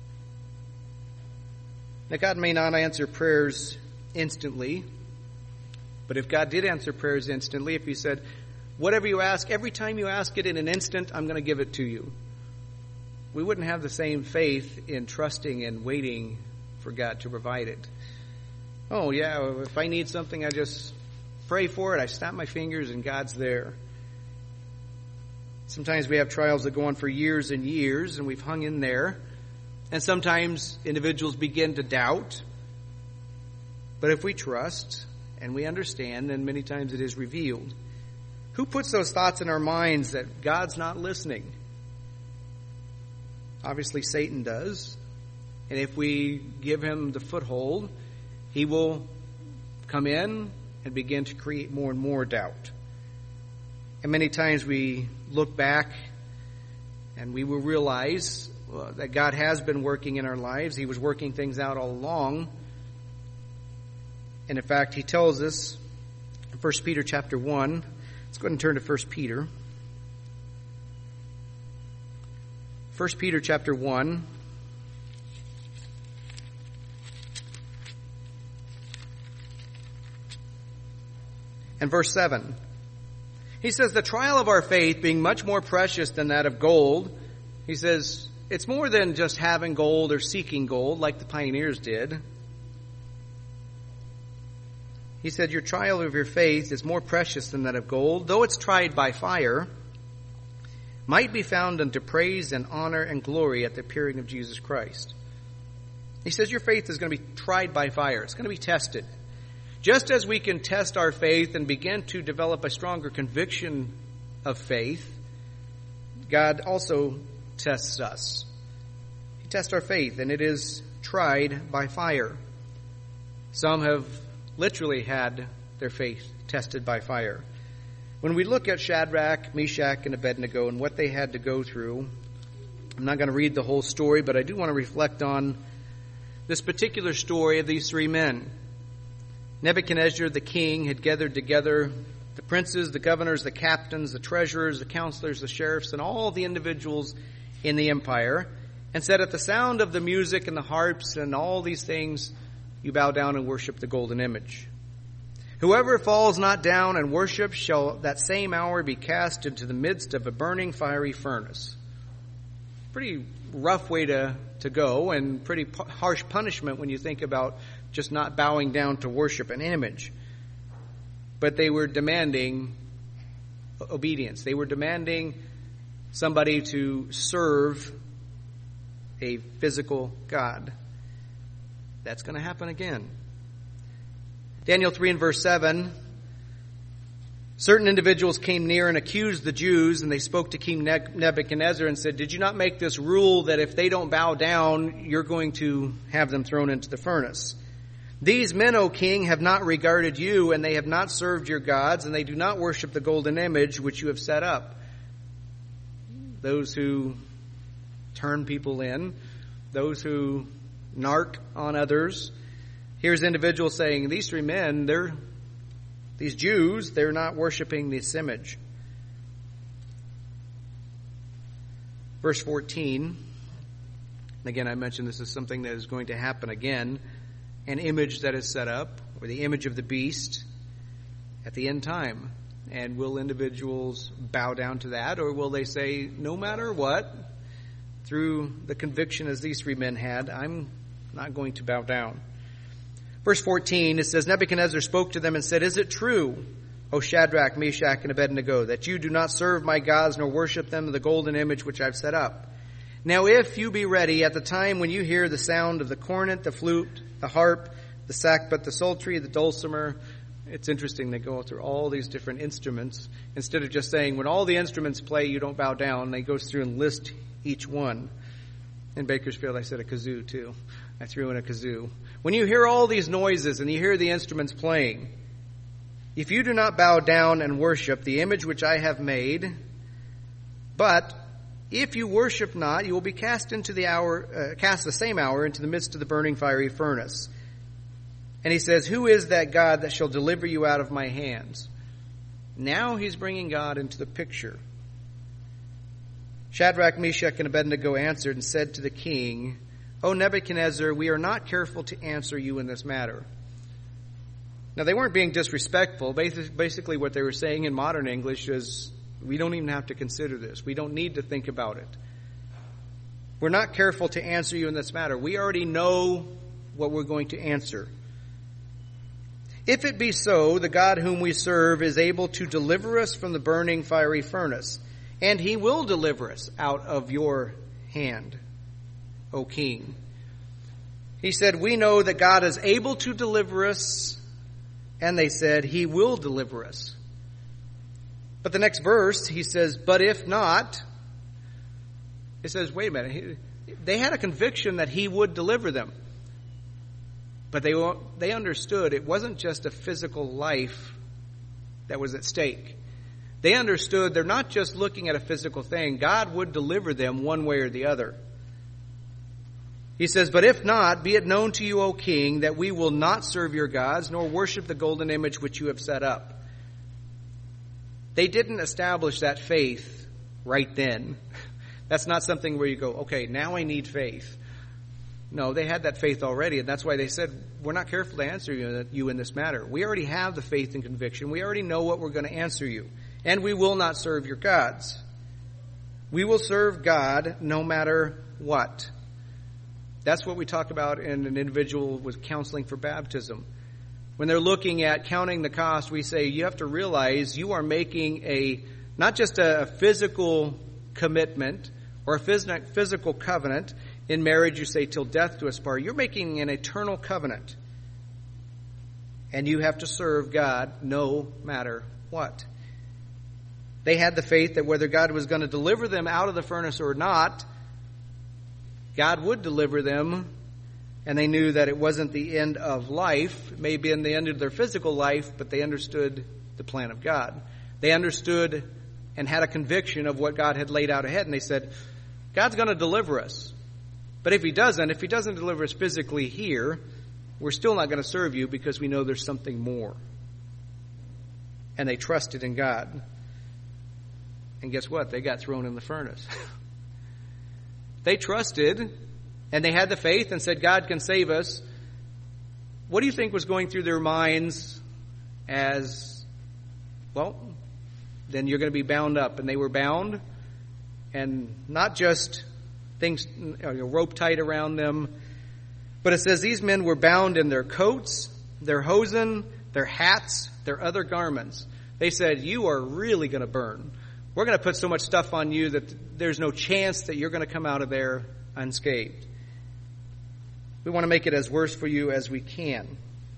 Now, God may not answer prayers instantly, but if God did answer prayers instantly, if He said, "Whatever you ask, every time you ask it in an instant, I'm going to give it to you," we wouldn't have the same faith in trusting and waiting for God to provide it. Oh, yeah, if I need something, I just pray for it, I snap my fingers, and God's there. Sometimes we have trials that go on for years and years, and we've hung in there. And sometimes individuals begin to doubt. But if we trust and we understand, then many times it is revealed. Who puts those thoughts in our minds that God's not listening? Obviously, Satan does. And if we give him the foothold, he will come in and begin to create more and more doubt. And many times we look back and we will realize uh, that God has been working in our lives. He was working things out all along. And in fact, he tells us in First Peter chapter one. Let's go ahead and turn to First Peter. First Peter chapter one. And verse seven. He says, the trial of our faith being much more precious than that of gold. He says, it's more than just having gold or seeking gold like the pioneers did. He said, your trial of your faith is more precious than that of gold, though it's tried by fire, might be found unto praise and honor and glory at the appearing of Jesus Christ. He says your faith is going to be tried by fire. It's going to be tested. Just as we can test our faith and begin to develop a stronger conviction of faith, God also tests us. He tests our faith, and it is tried by fire. Some have literally had their faith tested by fire. When we look at Shadrach, Meshach, and Abednego and what they had to go through, I'm not going to read the whole story, but I do want to reflect on this particular story of these three men. Nebuchadnezzar, the king, had gathered together the princes, the governors, the captains, the treasurers, the counselors, the sheriffs, and all the individuals in the empire, and said, at the sound of the music and the harps and all these things, you bow down and worship the golden image. Whoever falls not down and worships shall that same hour be cast into the midst of a burning fiery furnace. Pretty rough way to, to go, and pretty p- harsh punishment when you think about just not bowing down to worship an image. But they were demanding obedience. They were demanding somebody to serve a physical God. That's going to happen again. Daniel three and verse seven, certain individuals came near and accused the Jews, and they spoke to King Nebuchadnezzar and said, did you not make this rule that if they don't bow down, you're going to have them thrown into the furnace? These men, O king, have not regarded you, and they have not served your gods, and they do not worship the golden image which you have set up. Those who turn people in, those who narc on others. Here's individuals saying, these three men, they're, these Jews, they're not worshiping this image. Verse fourteen, and again I mentioned this is something that is going to happen again, an image that is set up, or the image of the beast at the end time. And will individuals bow down to that, or will they say, no matter what, through the conviction as these three men had, I'm not going to bow down. Verse fourteen, it says, Nebuchadnezzar spoke to them and said, is it true, O Shadrach, Meshach, and Abednego, that you do not serve my gods nor worship them, the golden image which I've set up? Now if you be ready at the time when you hear the sound of the cornet, the flute, the harp, the sackbut, the psaltery, the dulcimer. It's interesting they go through all these different instruments. Instead of just saying, when all the instruments play, you don't bow down, they go through and list each one. In Bakersfield, I said a kazoo too. I threw in a kazoo. When you hear all these noises and you hear the instruments playing, if you do not bow down and worship the image which I have made, but if you worship not, you will be cast into the hour, uh, cast the same hour into the midst of the burning fiery furnace. And he says, who is that God that shall deliver you out of my hands? Now he's bringing God into the picture. Shadrach, Meshach, and Abednego answered and said to the king, O Nebuchadnezzar, we are not careful to answer you in this matter. Now, they weren't being disrespectful. Basically, what they were saying in modern English is, we don't even have to consider this. We don't need to think about it. We're not careful to answer you in this matter. We already know what we're going to answer. If it be so, the God whom we serve is able to deliver us from the burning fiery furnace, and he will deliver us out of your hand, O king. He said, we know that God is able to deliver us, and they said, he will deliver us. But the next verse, he says, but if not, it says, wait a minute. He, they had a conviction that he would deliver them. But they they understood it wasn't just a physical life that was at stake. They understood they're not just looking at a physical thing. God would deliver them one way or the other. He says, but if not, be it known to you, O king, that we will not serve your gods, nor worship the golden image which you have set up. They didn't establish that faith right then. That's not something where you go, okay, now I need faith. No, they had that faith already, and that's why they said, we're not careful to answer you in this matter. We already have the faith and conviction. We already know what we're going to answer you, and we will not serve your gods. We will serve God no matter what. That's what we talk about in an individual with counseling for baptism. When they're looking at counting the cost, we say you have to realize you are making a not just a physical commitment or a physical covenant. In marriage, you say, till death do us part. You're making an eternal covenant. And you have to serve God no matter what. They had the faith that whether God was going to deliver them out of the furnace or not, God would deliver them. And they knew that it wasn't the end of life. It may be in the end of their physical life, but they understood the plan of God. They understood and had a conviction of what God had laid out ahead. And they said, God's going to deliver us. But if he doesn't, if he doesn't deliver us physically here, we're still not going to serve you because we know there's something more. And they trusted in God. And guess what? They got thrown in the furnace. They trusted, and they had the faith and said, God can save us. What do you think was going through their minds as, well, then you're going to be bound up. And they were bound, and not just things, you know, rope tight around them. But it says these men were bound in their coats, their hosen, their hats, their other garments. They said, you are really going to burn. We're going to put so much stuff on you that there's no chance that you're going to come out of there unscathed. We want to make it as worse for you as we can.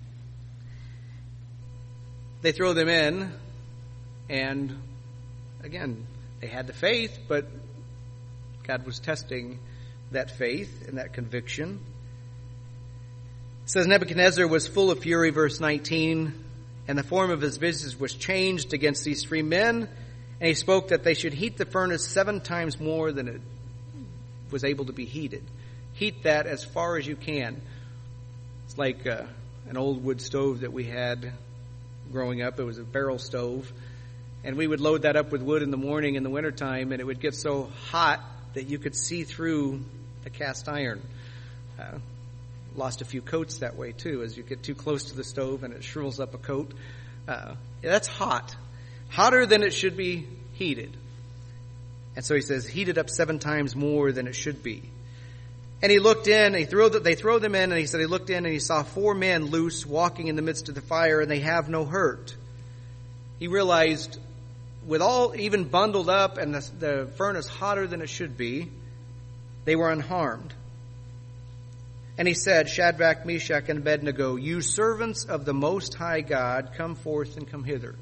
They throw them in, and again, they had the faith, but God was testing that faith and that conviction. It says Nebuchadnezzar was full of fury, verse nineteen, and the form of his visage was changed against these three men, and he spoke that they should heat the furnace seven times more than it was able to be heated. Heat that as far as you can. It's like uh, an old wood stove that we had growing up. It was a barrel stove, and we would load that up with wood in the morning in the wintertime, and it would get so hot that you could see through the cast iron. Uh, lost a few coats that way too, as you get too close to the stove and it shrivels up a coat. Uh, yeah, that's hot. Hotter than it should be heated. And so he says, heat it up seven times more than it should be. And he looked in, and he threw the, they throw them in, and he said he looked in and he saw four men loose walking in the midst of the fire, and they have no hurt. He realized, with all even bundled up and the, the furnace hotter than it should be, they were unharmed. And he said, Shadrach, Meshach, and Abednego, you servants of the Most High God, come forth and come hither.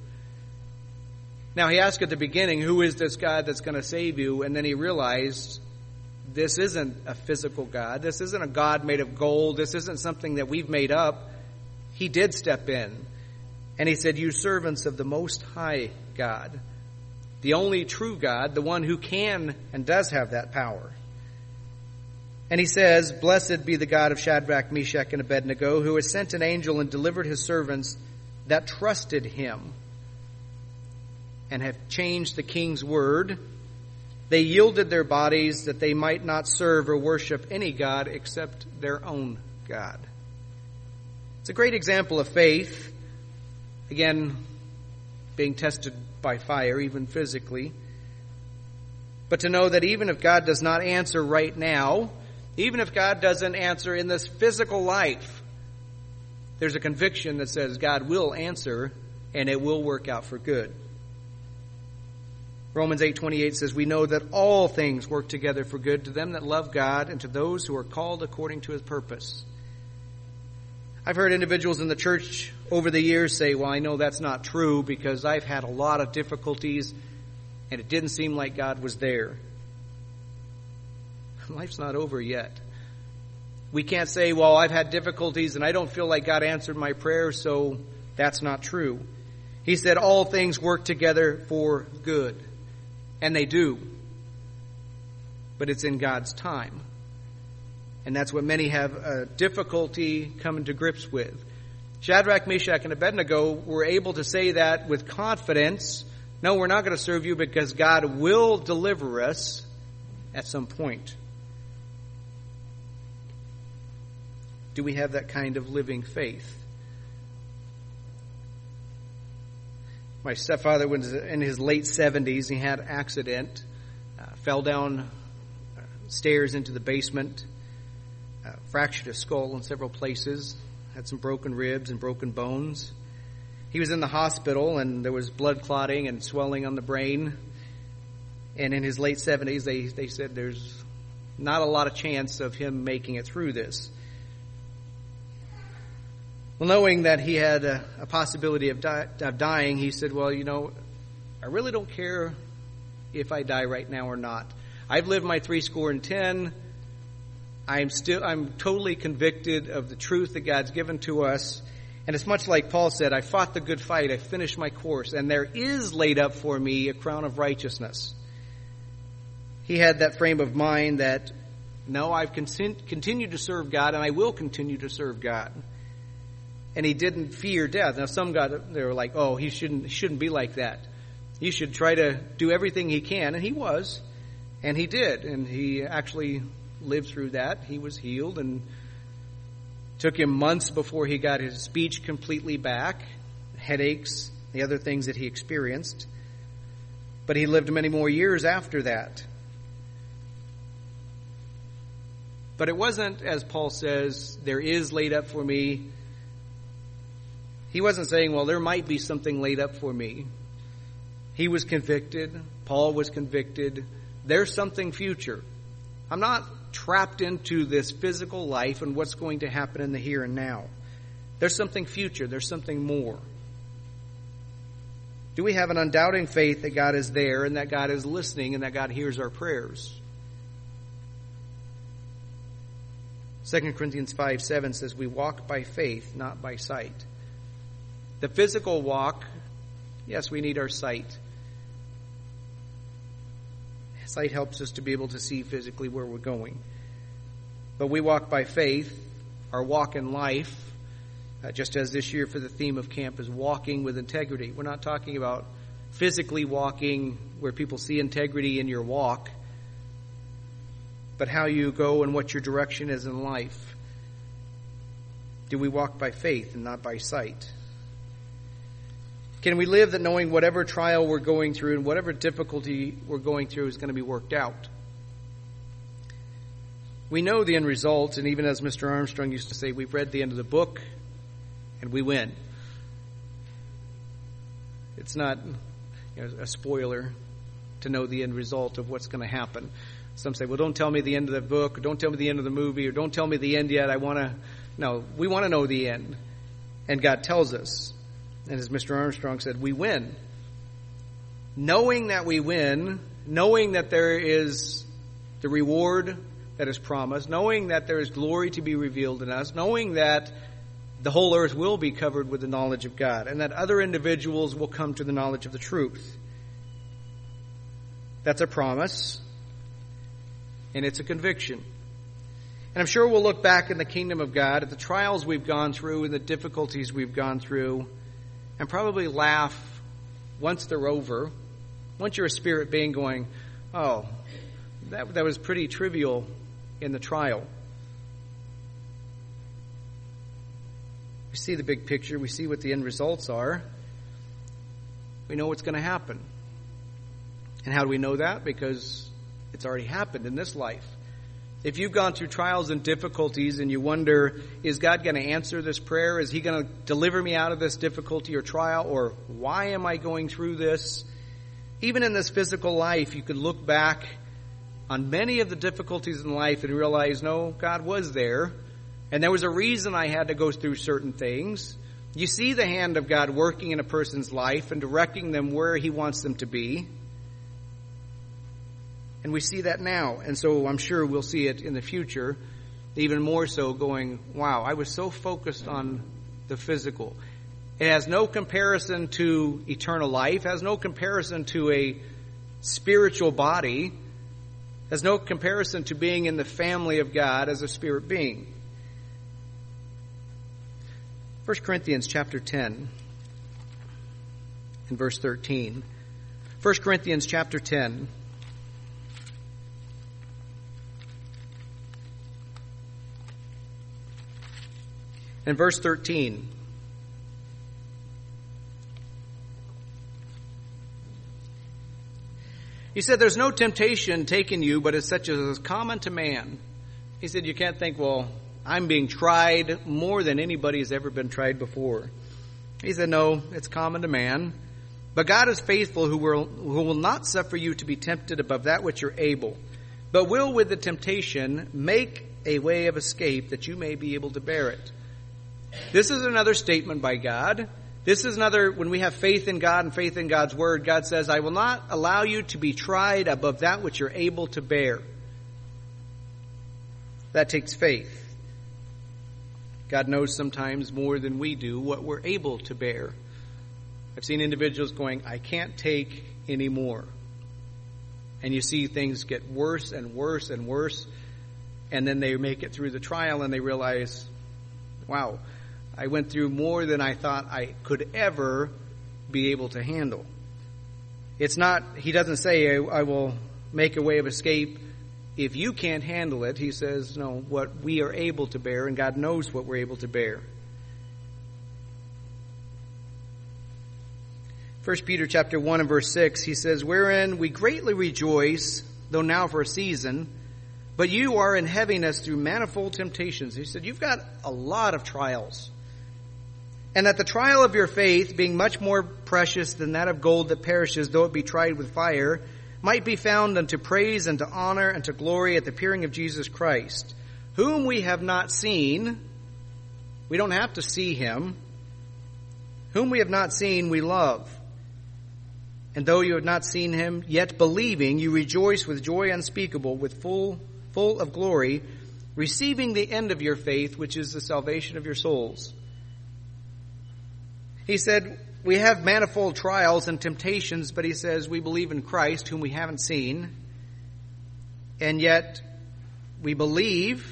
Now he asked at the beginning, who is this God that's going to save you? And then he realized, this isn't a physical God. This isn't a God made of gold. This isn't something that we've made up. He did step in. And he said, you servants of the Most High God, the only true God, the one who can and does have that power. And he says, blessed be the God of Shadrach, Meshach, and Abednego, who has sent an angel and delivered his servants that trusted him and have changed the king's word. They yielded their bodies that they might not serve or worship any God except their own God. It's a great example of faith. Again, being tested by fire, even physically. But to know that even if God does not answer right now, even if God doesn't answer in this physical life, there's a conviction that says God will answer and it will work out for good. Romans eight twenty-eight says, we know that all things work together for good to them that love God and to those who are called according to his purpose. I've heard individuals in the church over the years say, well, I know that's not true because I've had a lot of difficulties and it didn't seem like God was there. Life's not over yet. We can't say, well, I've had difficulties and I don't feel like God answered my prayer, so that's not true. He said all things work together for good. And they do. But it's in God's time. And that's what many have a difficulty coming to grips with. Shadrach, Meshach, and Abednego were able to say that with confidence. No, we're not going to serve you because God will deliver us at some point. Do we have that kind of living faith? My stepfather was in his late seventies. He had an accident, uh, fell down stairs into the basement, uh, fractured his skull in several places, had some broken ribs and broken bones. He was in the hospital and there was blood clotting and swelling on the brain. And in his late seventies, they, they said there's not a lot of chance of him making it through this. Well, knowing that he had a, a possibility of, di- of dying, he said, well, you know, I really don't care if I die right now or not. I've lived my three score and ten. I'm still, I'm totally convicted of the truth that God's given to us. And it's much like Paul said, I fought the good fight, I finished my course, and there is laid up for me a crown of righteousness. He had that frame of mind that, no, I've con- continued to serve God, and I will continue to serve God. And he didn't fear death. Now some got, they were like, oh, he shouldn't, he shouldn't be like that. He should try to do everything he can. And he was. And he did. And he actually lived through that. He was healed, and took him months before he got his speech completely back, headaches, the other things that he experienced. But he lived many more years after that. But it wasn't, as Paul says, there is laid up for me. He wasn't saying, well, there might be something laid up for me. He was convicted. Paul was convicted. There's something future. I'm not trapped into this physical life and what's going to happen in the here and now. There's something future. There's something more. Do we have an undoubting faith that God is there and that God is listening and that God hears our prayers? Second Corinthians five seven says, we walk by faith, not by sight. The physical walk, yes, we need our sight. Sight helps us to be able to see physically where we're going. But we walk by faith, our walk in life, uh, just as this year for the theme of camp is walking with integrity. We're not talking about physically walking where people see integrity in your walk, but how you go and what your direction is in life. Do we walk by faith and not by sight? Can we live that knowing whatever trial we're going through and whatever difficulty we're going through is going to be worked out? We know the end result, and even as Mister Armstrong used to say, we've read the end of the book and we win. It's not, you know, a spoiler to know the end result of what's going to happen. Some say, well, don't tell me the end of the book, or don't tell me the end of the movie, or don't tell me the end yet. I want to, no, we want to know the end. And God tells us. And as Mister Armstrong said, we win. Knowing that we win, knowing that there is the reward that is promised, knowing that there is glory to be revealed in us, knowing that the whole earth will be covered with the knowledge of God, and that other individuals will come to the knowledge of the truth. That's a promise, and it's a conviction. And I'm sure we'll look back in the kingdom of God at the trials we've gone through and the difficulties we've gone through, and probably laugh once they're over. Once you're a spirit being going, oh, that, that was pretty trivial in the trial. We see the big picture. We see what the end results are. We know what's going to happen. And how do we know that? Because it's already happened in this life. If you've gone through trials and difficulties and you wonder, is God going to answer this prayer? Is he going to deliver me out of this difficulty or trial? Or why am I going through this? Even in this physical life, you could look back on many of the difficulties in life and realize, no, God was there. And there was a reason I had to go through certain things. You see the hand of God working in a person's life and directing them where He wants them to be. And we see that now. And so I'm sure we'll see it in the future, even more so, going, wow, I was so focused on the physical. It has no comparison to eternal life, has no comparison to a spiritual body, has no comparison to being in the family of God as a spirit being. First Corinthians chapter ten and verse thirteen. First Corinthians chapter ten. And verse thirteen. He said, there's no temptation taken you, but it's such as is common to man. He said, you can't think, well, I'm being tried more than anybody has ever been tried before. He said, no, it's common to man. But God is faithful, who will, who will not suffer you to be tempted above that which you're able, but will with the temptation make a way of escape that you may be able to bear it. This is another statement by God. This is another, when we have faith in God and faith in God's word, God says, I will not allow you to be tried above that which you're able to bear. That takes faith. God knows sometimes more than we do what we're able to bear. I've seen individuals going, I can't take any more. And you see things get worse and worse and worse. And then they make it through the trial and they realize, wow, I went through more than I thought I could ever be able to handle. It's not, he doesn't say, I, I will make a way of escape if you can't handle it. He says, no, what we are able to bear, and God knows what we're able to bear. First Peter chapter one and verse six, he says, wherein we greatly rejoice, though now for a season, but you are in heaviness through manifold temptations. He said, you've got a lot of trials. And that the trial of your faith, being much more precious than that of gold that perishes, though it be tried with fire, might be found unto praise and to honor and to glory at the appearing of Jesus Christ, whom we have not seen. We don't have to see Him. Whom we have not seen, we love. And though you have not seen Him, yet believing, you rejoice with joy unspeakable, with full, full of glory, receiving the end of your faith, which is the salvation of your souls. He said, we have manifold trials and temptations, but he says we believe in Christ, whom we haven't seen, and yet we believe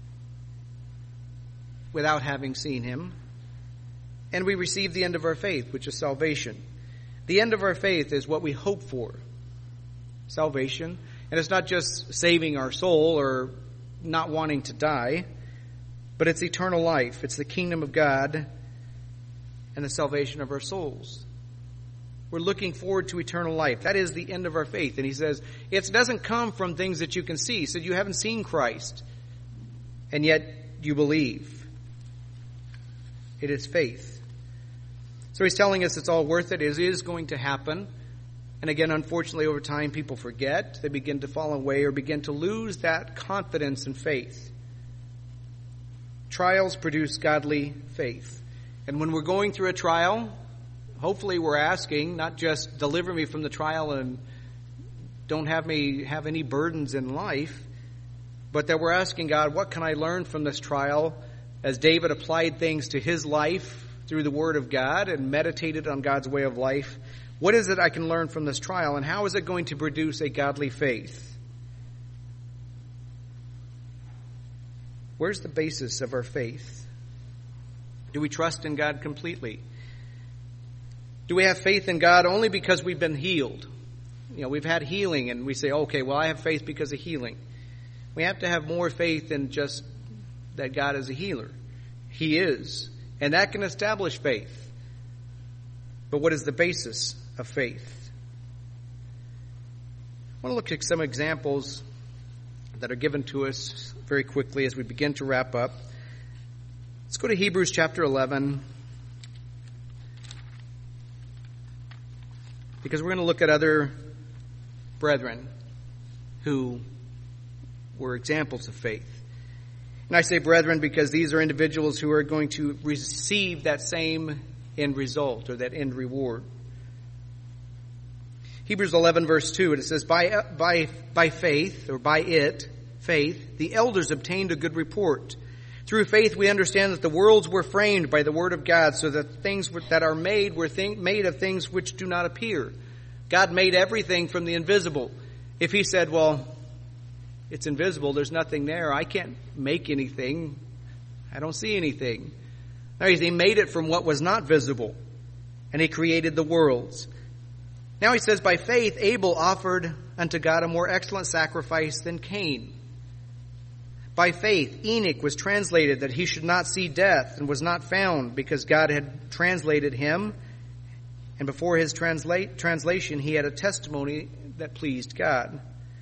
without having seen Him, and we receive the end of our faith, which is salvation. The end of our faith is what we hope for, salvation. And it's not just saving our soul or not wanting to die, but it's eternal life. It's the kingdom of God and the salvation of our souls. We're looking forward to eternal life. That is the end of our faith. And he says, it doesn't come from things that you can see. He said, you haven't seen Christ, and yet you believe. It is faith. So he's telling us it's all worth it. It is going to happen. And again, unfortunately, over time, people forget. They begin to fall away or begin to lose that confidence and faith. Trials produce godly faith. And when we're going through a trial, hopefully we're asking, not just deliver me from the trial and don't have me have any burdens in life, but that we're asking God, what can I learn from this trial? As David applied things to his life through the Word of God and meditated on God's way of life, what is it I can learn from this trial, and how is it going to produce a godly faith? Where's the basis of our faith? Do we trust in God completely? Do we have faith in God only because we've been healed? You know, we've had healing and we say, okay, well, I have faith because of healing. We have to have more faith than just that God is a healer. He is. And that can establish faith. But what is the basis of faith? I want to look at some examples that are given to us very quickly as we begin to wrap up. Let's go to Hebrews chapter eleven, because we're going to look at other brethren who were examples of faith. And I say brethren because these are individuals who are going to receive that same end result or that end reward. Hebrews eleven verse two, it says, by, by, by faith, or by it, faith, the elders obtained a good report. Through faith we understand that the worlds were framed by the word of God, so that things that are made were think, made of things which do not appear. God made everything from the invisible. If he said, well, it's invisible, there's nothing there, I can't make anything, I don't see anything. No, he made it from what was not visible, and he created the worlds. Now he says, by faith Abel offered unto God a more excellent sacrifice than Cain. By faith Enoch was translated that he should not see death, and was not found, because God had translated him, and before his translate, translation he had a testimony that pleased God.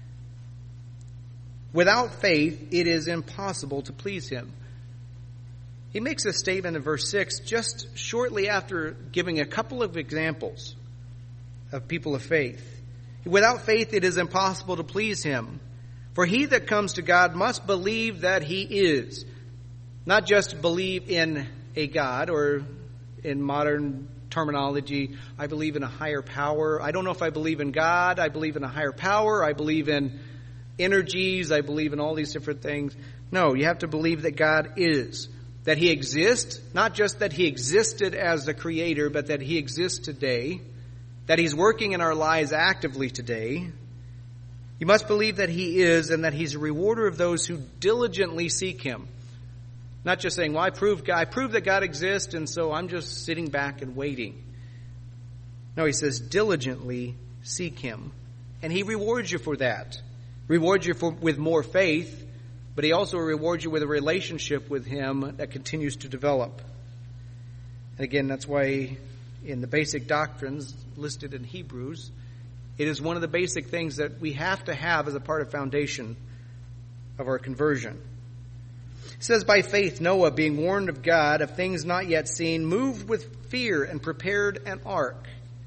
Without faith it is impossible to please him. He makes a statement in verse six just shortly after giving a couple of examples of people of faith. Without faith it is impossible to please him. For he that comes to God must believe that he is. Not just believe in a God, or in modern terminology, I believe in a higher power. I don't know if I believe in God. I believe in a higher power. I believe in energies. I believe in all these different things. No, you have to believe that God is. That he exists. Not just that he existed as the creator, but that he exists today. That he's working in our lives actively today. You must believe that he is, and that he's a rewarder of those who diligently seek him. Not just saying, well, I proved, I proved that God exists, and so I'm just sitting back and waiting. No, he says, diligently seek him. And he rewards you for that. Rewards you for, with more faith, but he also rewards you with a relationship with him that continues to develop. And again, that's why in the basic doctrines listed in Hebrews, it is one of the basic things that we have to have as a part of foundation of our conversion. It says, by faith Noah, being warned of God of things not yet seen, moved with fear and prepared an ark.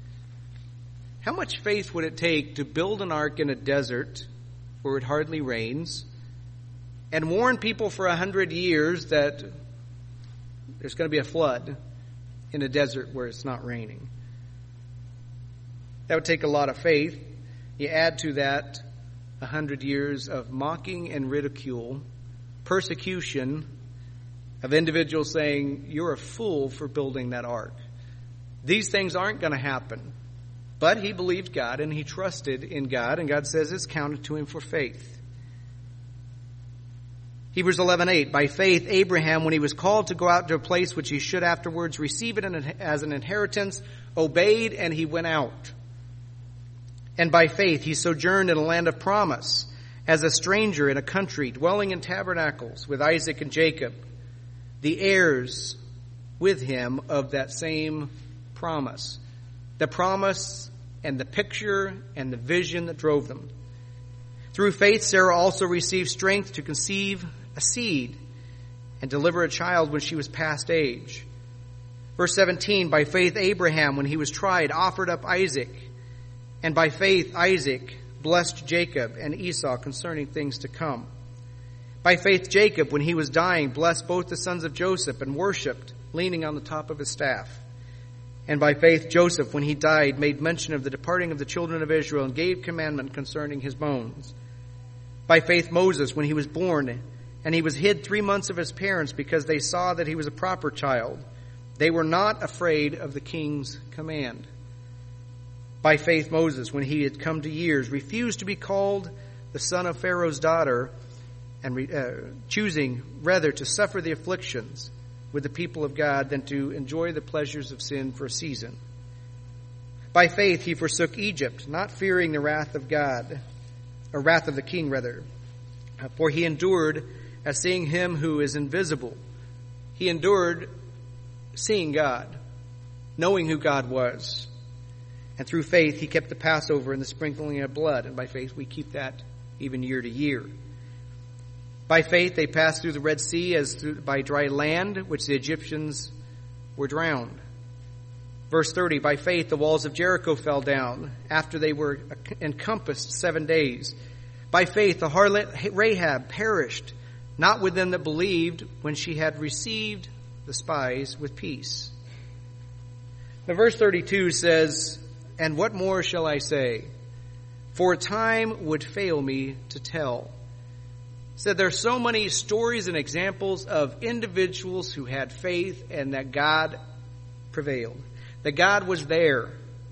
How much faith would it take to build an ark in a desert where it hardly rains, and warn people for a hundred years that there's going to be a flood in a desert where it's not raining? That would take a lot of faith. You add to that a hundred years of mocking and ridicule, persecution of individuals saying, you're a fool for building that ark. These things aren't going to happen. But he believed God and he trusted in God, and God says it's counted to him for faith. Hebrews eleven eight, by faith Abraham, when he was called to go out to a place which he should afterwards receive it as an inheritance, obeyed, and he went out. And by faith he sojourned in a land of promise, as a stranger in a country, dwelling in tabernacles with Isaac and Jacob, the heirs with him of that same promise. The promise and the picture and the vision that drove them. Through faith Sarah also received strength to conceive a seed and deliver a child when she was past age. Verse seventeen, by faith Abraham, when he was tried, offered up Isaac. And by faith Isaac blessed Jacob and Esau concerning things to come. By faith Jacob, when he was dying, blessed both the sons of Joseph and worshipped, leaning on the top of his staff. And by faith Joseph, when he died, made mention of the departing of the children of Israel and gave commandment concerning his bones. By faith Moses, when he was born, and he was hid three months of his parents because they saw that he was a proper child, they were not afraid of the king's command. By faith Moses, when he had come to years, refused to be called the son of Pharaoh's daughter, and uh, choosing rather to suffer the afflictions with the people of God than to enjoy the pleasures of sin for a season. By faith he forsook Egypt, not fearing the wrath of God, or wrath of the king rather, for he endured as seeing him who is invisible. He endured seeing God, knowing who God was. And through faith he kept the Passover and the sprinkling of blood, and by faith we keep that even year to year. By faith they passed through the Red Sea as through, by dry land, which the Egyptians were drowned. Verse thirty, by faith the walls of Jericho fell down after they were encompassed seven days. By faith the harlot Rahab perished, not with them that believed, when she had received the spies with peace. Now, verse thirty-two says, "And what more shall I say? For time would fail me to tell." Said there are so many stories and examples of individuals who had faith and that God prevailed, that God was there.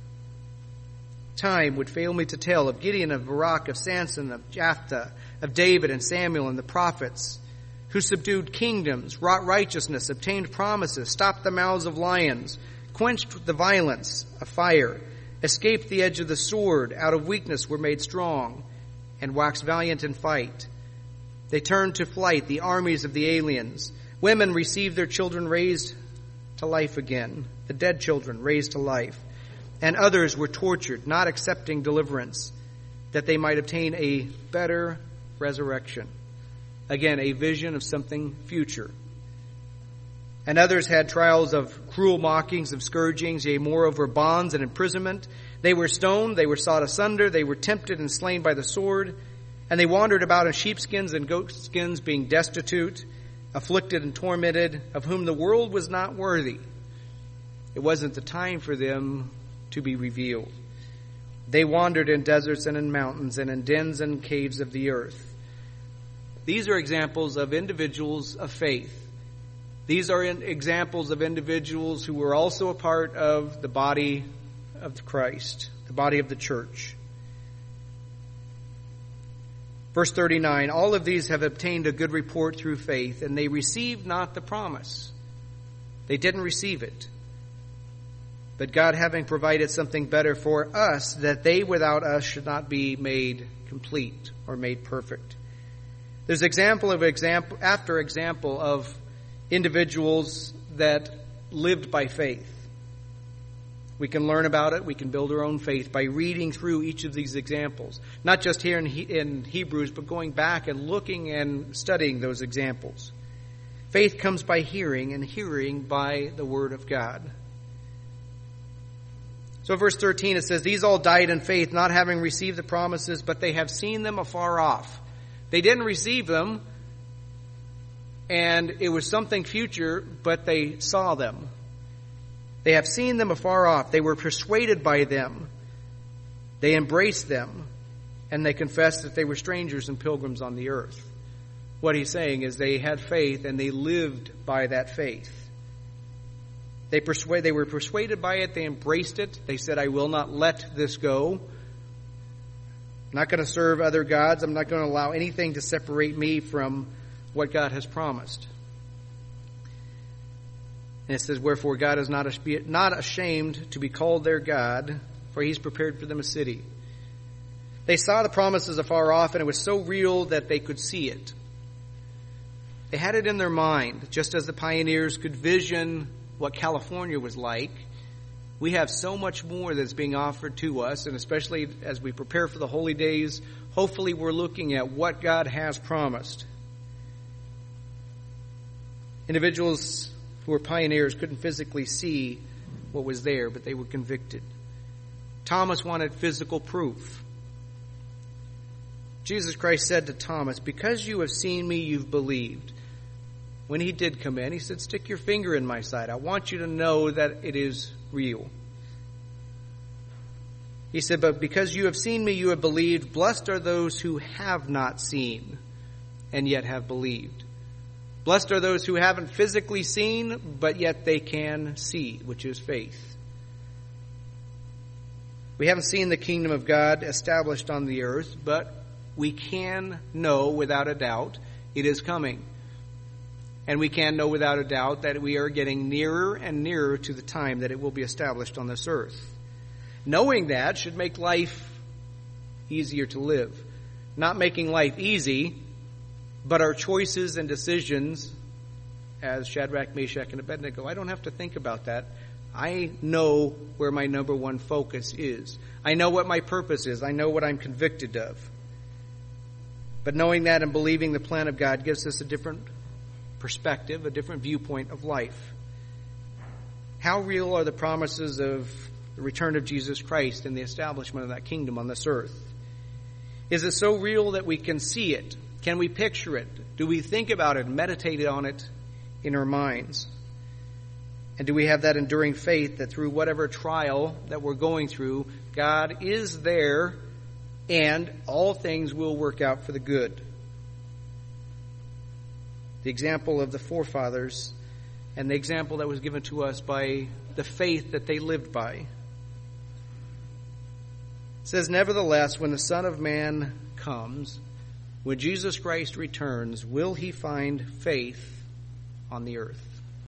Time would fail me to tell of Gideon, of Barak, of Samson, of Jephthah, of David and Samuel and the prophets, who subdued kingdoms, wrought righteousness, obtained promises, stopped the mouths of lions, quenched the violence of fire, escaped the edge of the sword, out of weakness were made strong, and waxed valiant in fight. They turned to flight the armies of the aliens. Women received their children raised to life again, the dead children raised to life. And others were tortured, not accepting deliverance, that they might obtain a better resurrection. Again, a vision of something future. And others had trials of cruel mockings, of scourgings, yea, moreover, bonds and imprisonment. They were stoned, they were sawed asunder, they were tempted and slain by the sword. And they wandered about in sheepskins and goatskins, being destitute, afflicted and tormented, of whom the world was not worthy. It wasn't the time for them to be revealed. They wandered in deserts and in mountains and in dens and caves of the earth. These are examples of individuals of faith. These are examples of individuals who were also a part of the body of Christ, the body of the church. Verse thirty-nine, all of these have obtained a good report through faith, and they received not the promise. They didn't receive it. But God having provided something better for us, that they without us should not be made complete or made perfect. There's example of example after example of individuals that lived by faith. We can learn about it. We can build our own faith by reading through each of these examples. Not just here in, he, in Hebrews, but going back and looking and studying those examples. Faith comes by hearing, and hearing by the Word of God. So verse thirteen, it says, "These all died in faith, not having received the promises, but they have seen them afar off." They didn't receive them, and it was something future, but they saw them. They have seen them afar off. They were persuaded by them. They embraced them, and they confessed that they were strangers and pilgrims on the earth. What he's saying is they had faith, and they lived by that faith. They persuade, they were persuaded by it. They embraced it. They said, "I will not let this go. I'm not going to serve other gods. I'm not going to allow anything to separate me from what God has promised." And it says, "Wherefore God is not not ashamed to be called their God, for he's prepared for them a city." They saw the promises afar off, and it was so real that they could see it. They had it in their mind, just as the pioneers could vision what California was like. We have so much more that's being offered to us, and especially as we prepare for the holy days, hopefully we're looking at what God has promised. Individuals who were pioneers couldn't physically see what was there, but they were convicted. Thomas wanted physical proof. Jesus Christ said to Thomas, "Because you have seen me, you've believed." When he did come in, he said, "Stick your finger in my side. I want you to know that it is real." He said, "But because you have seen me, you have believed. Blessed are those who have not seen and yet have believed." Blessed are those who haven't physically seen, but yet they can see, which is faith. We haven't seen the kingdom of God established on the earth, but we can know without a doubt it is coming. And we can know without a doubt that we are getting nearer and nearer to the time that it will be established on this earth. Knowing that should make life easier to live. Not making life easy, but our choices and decisions, as Shadrach, Meshach, and Abednego, I don't have to think about that. I know where my number one focus is. I know what my purpose is. I know what I'm convicted of. But knowing that and believing the plan of God gives us a different perspective, a different viewpoint of life. How real are the promises of the return of Jesus Christ and the establishment of that kingdom on this earth? Is it so real that we can see it? Can we picture it? Do we think about it, meditate on it in our minds? And do we have that enduring faith that through whatever trial that we're going through, God is there and all things will work out for the good? The example of the forefathers and the example that was given to us by the faith that they lived by. It says, nevertheless, when the Son of Man comes, when Jesus Christ returns, will he find faith on the earth?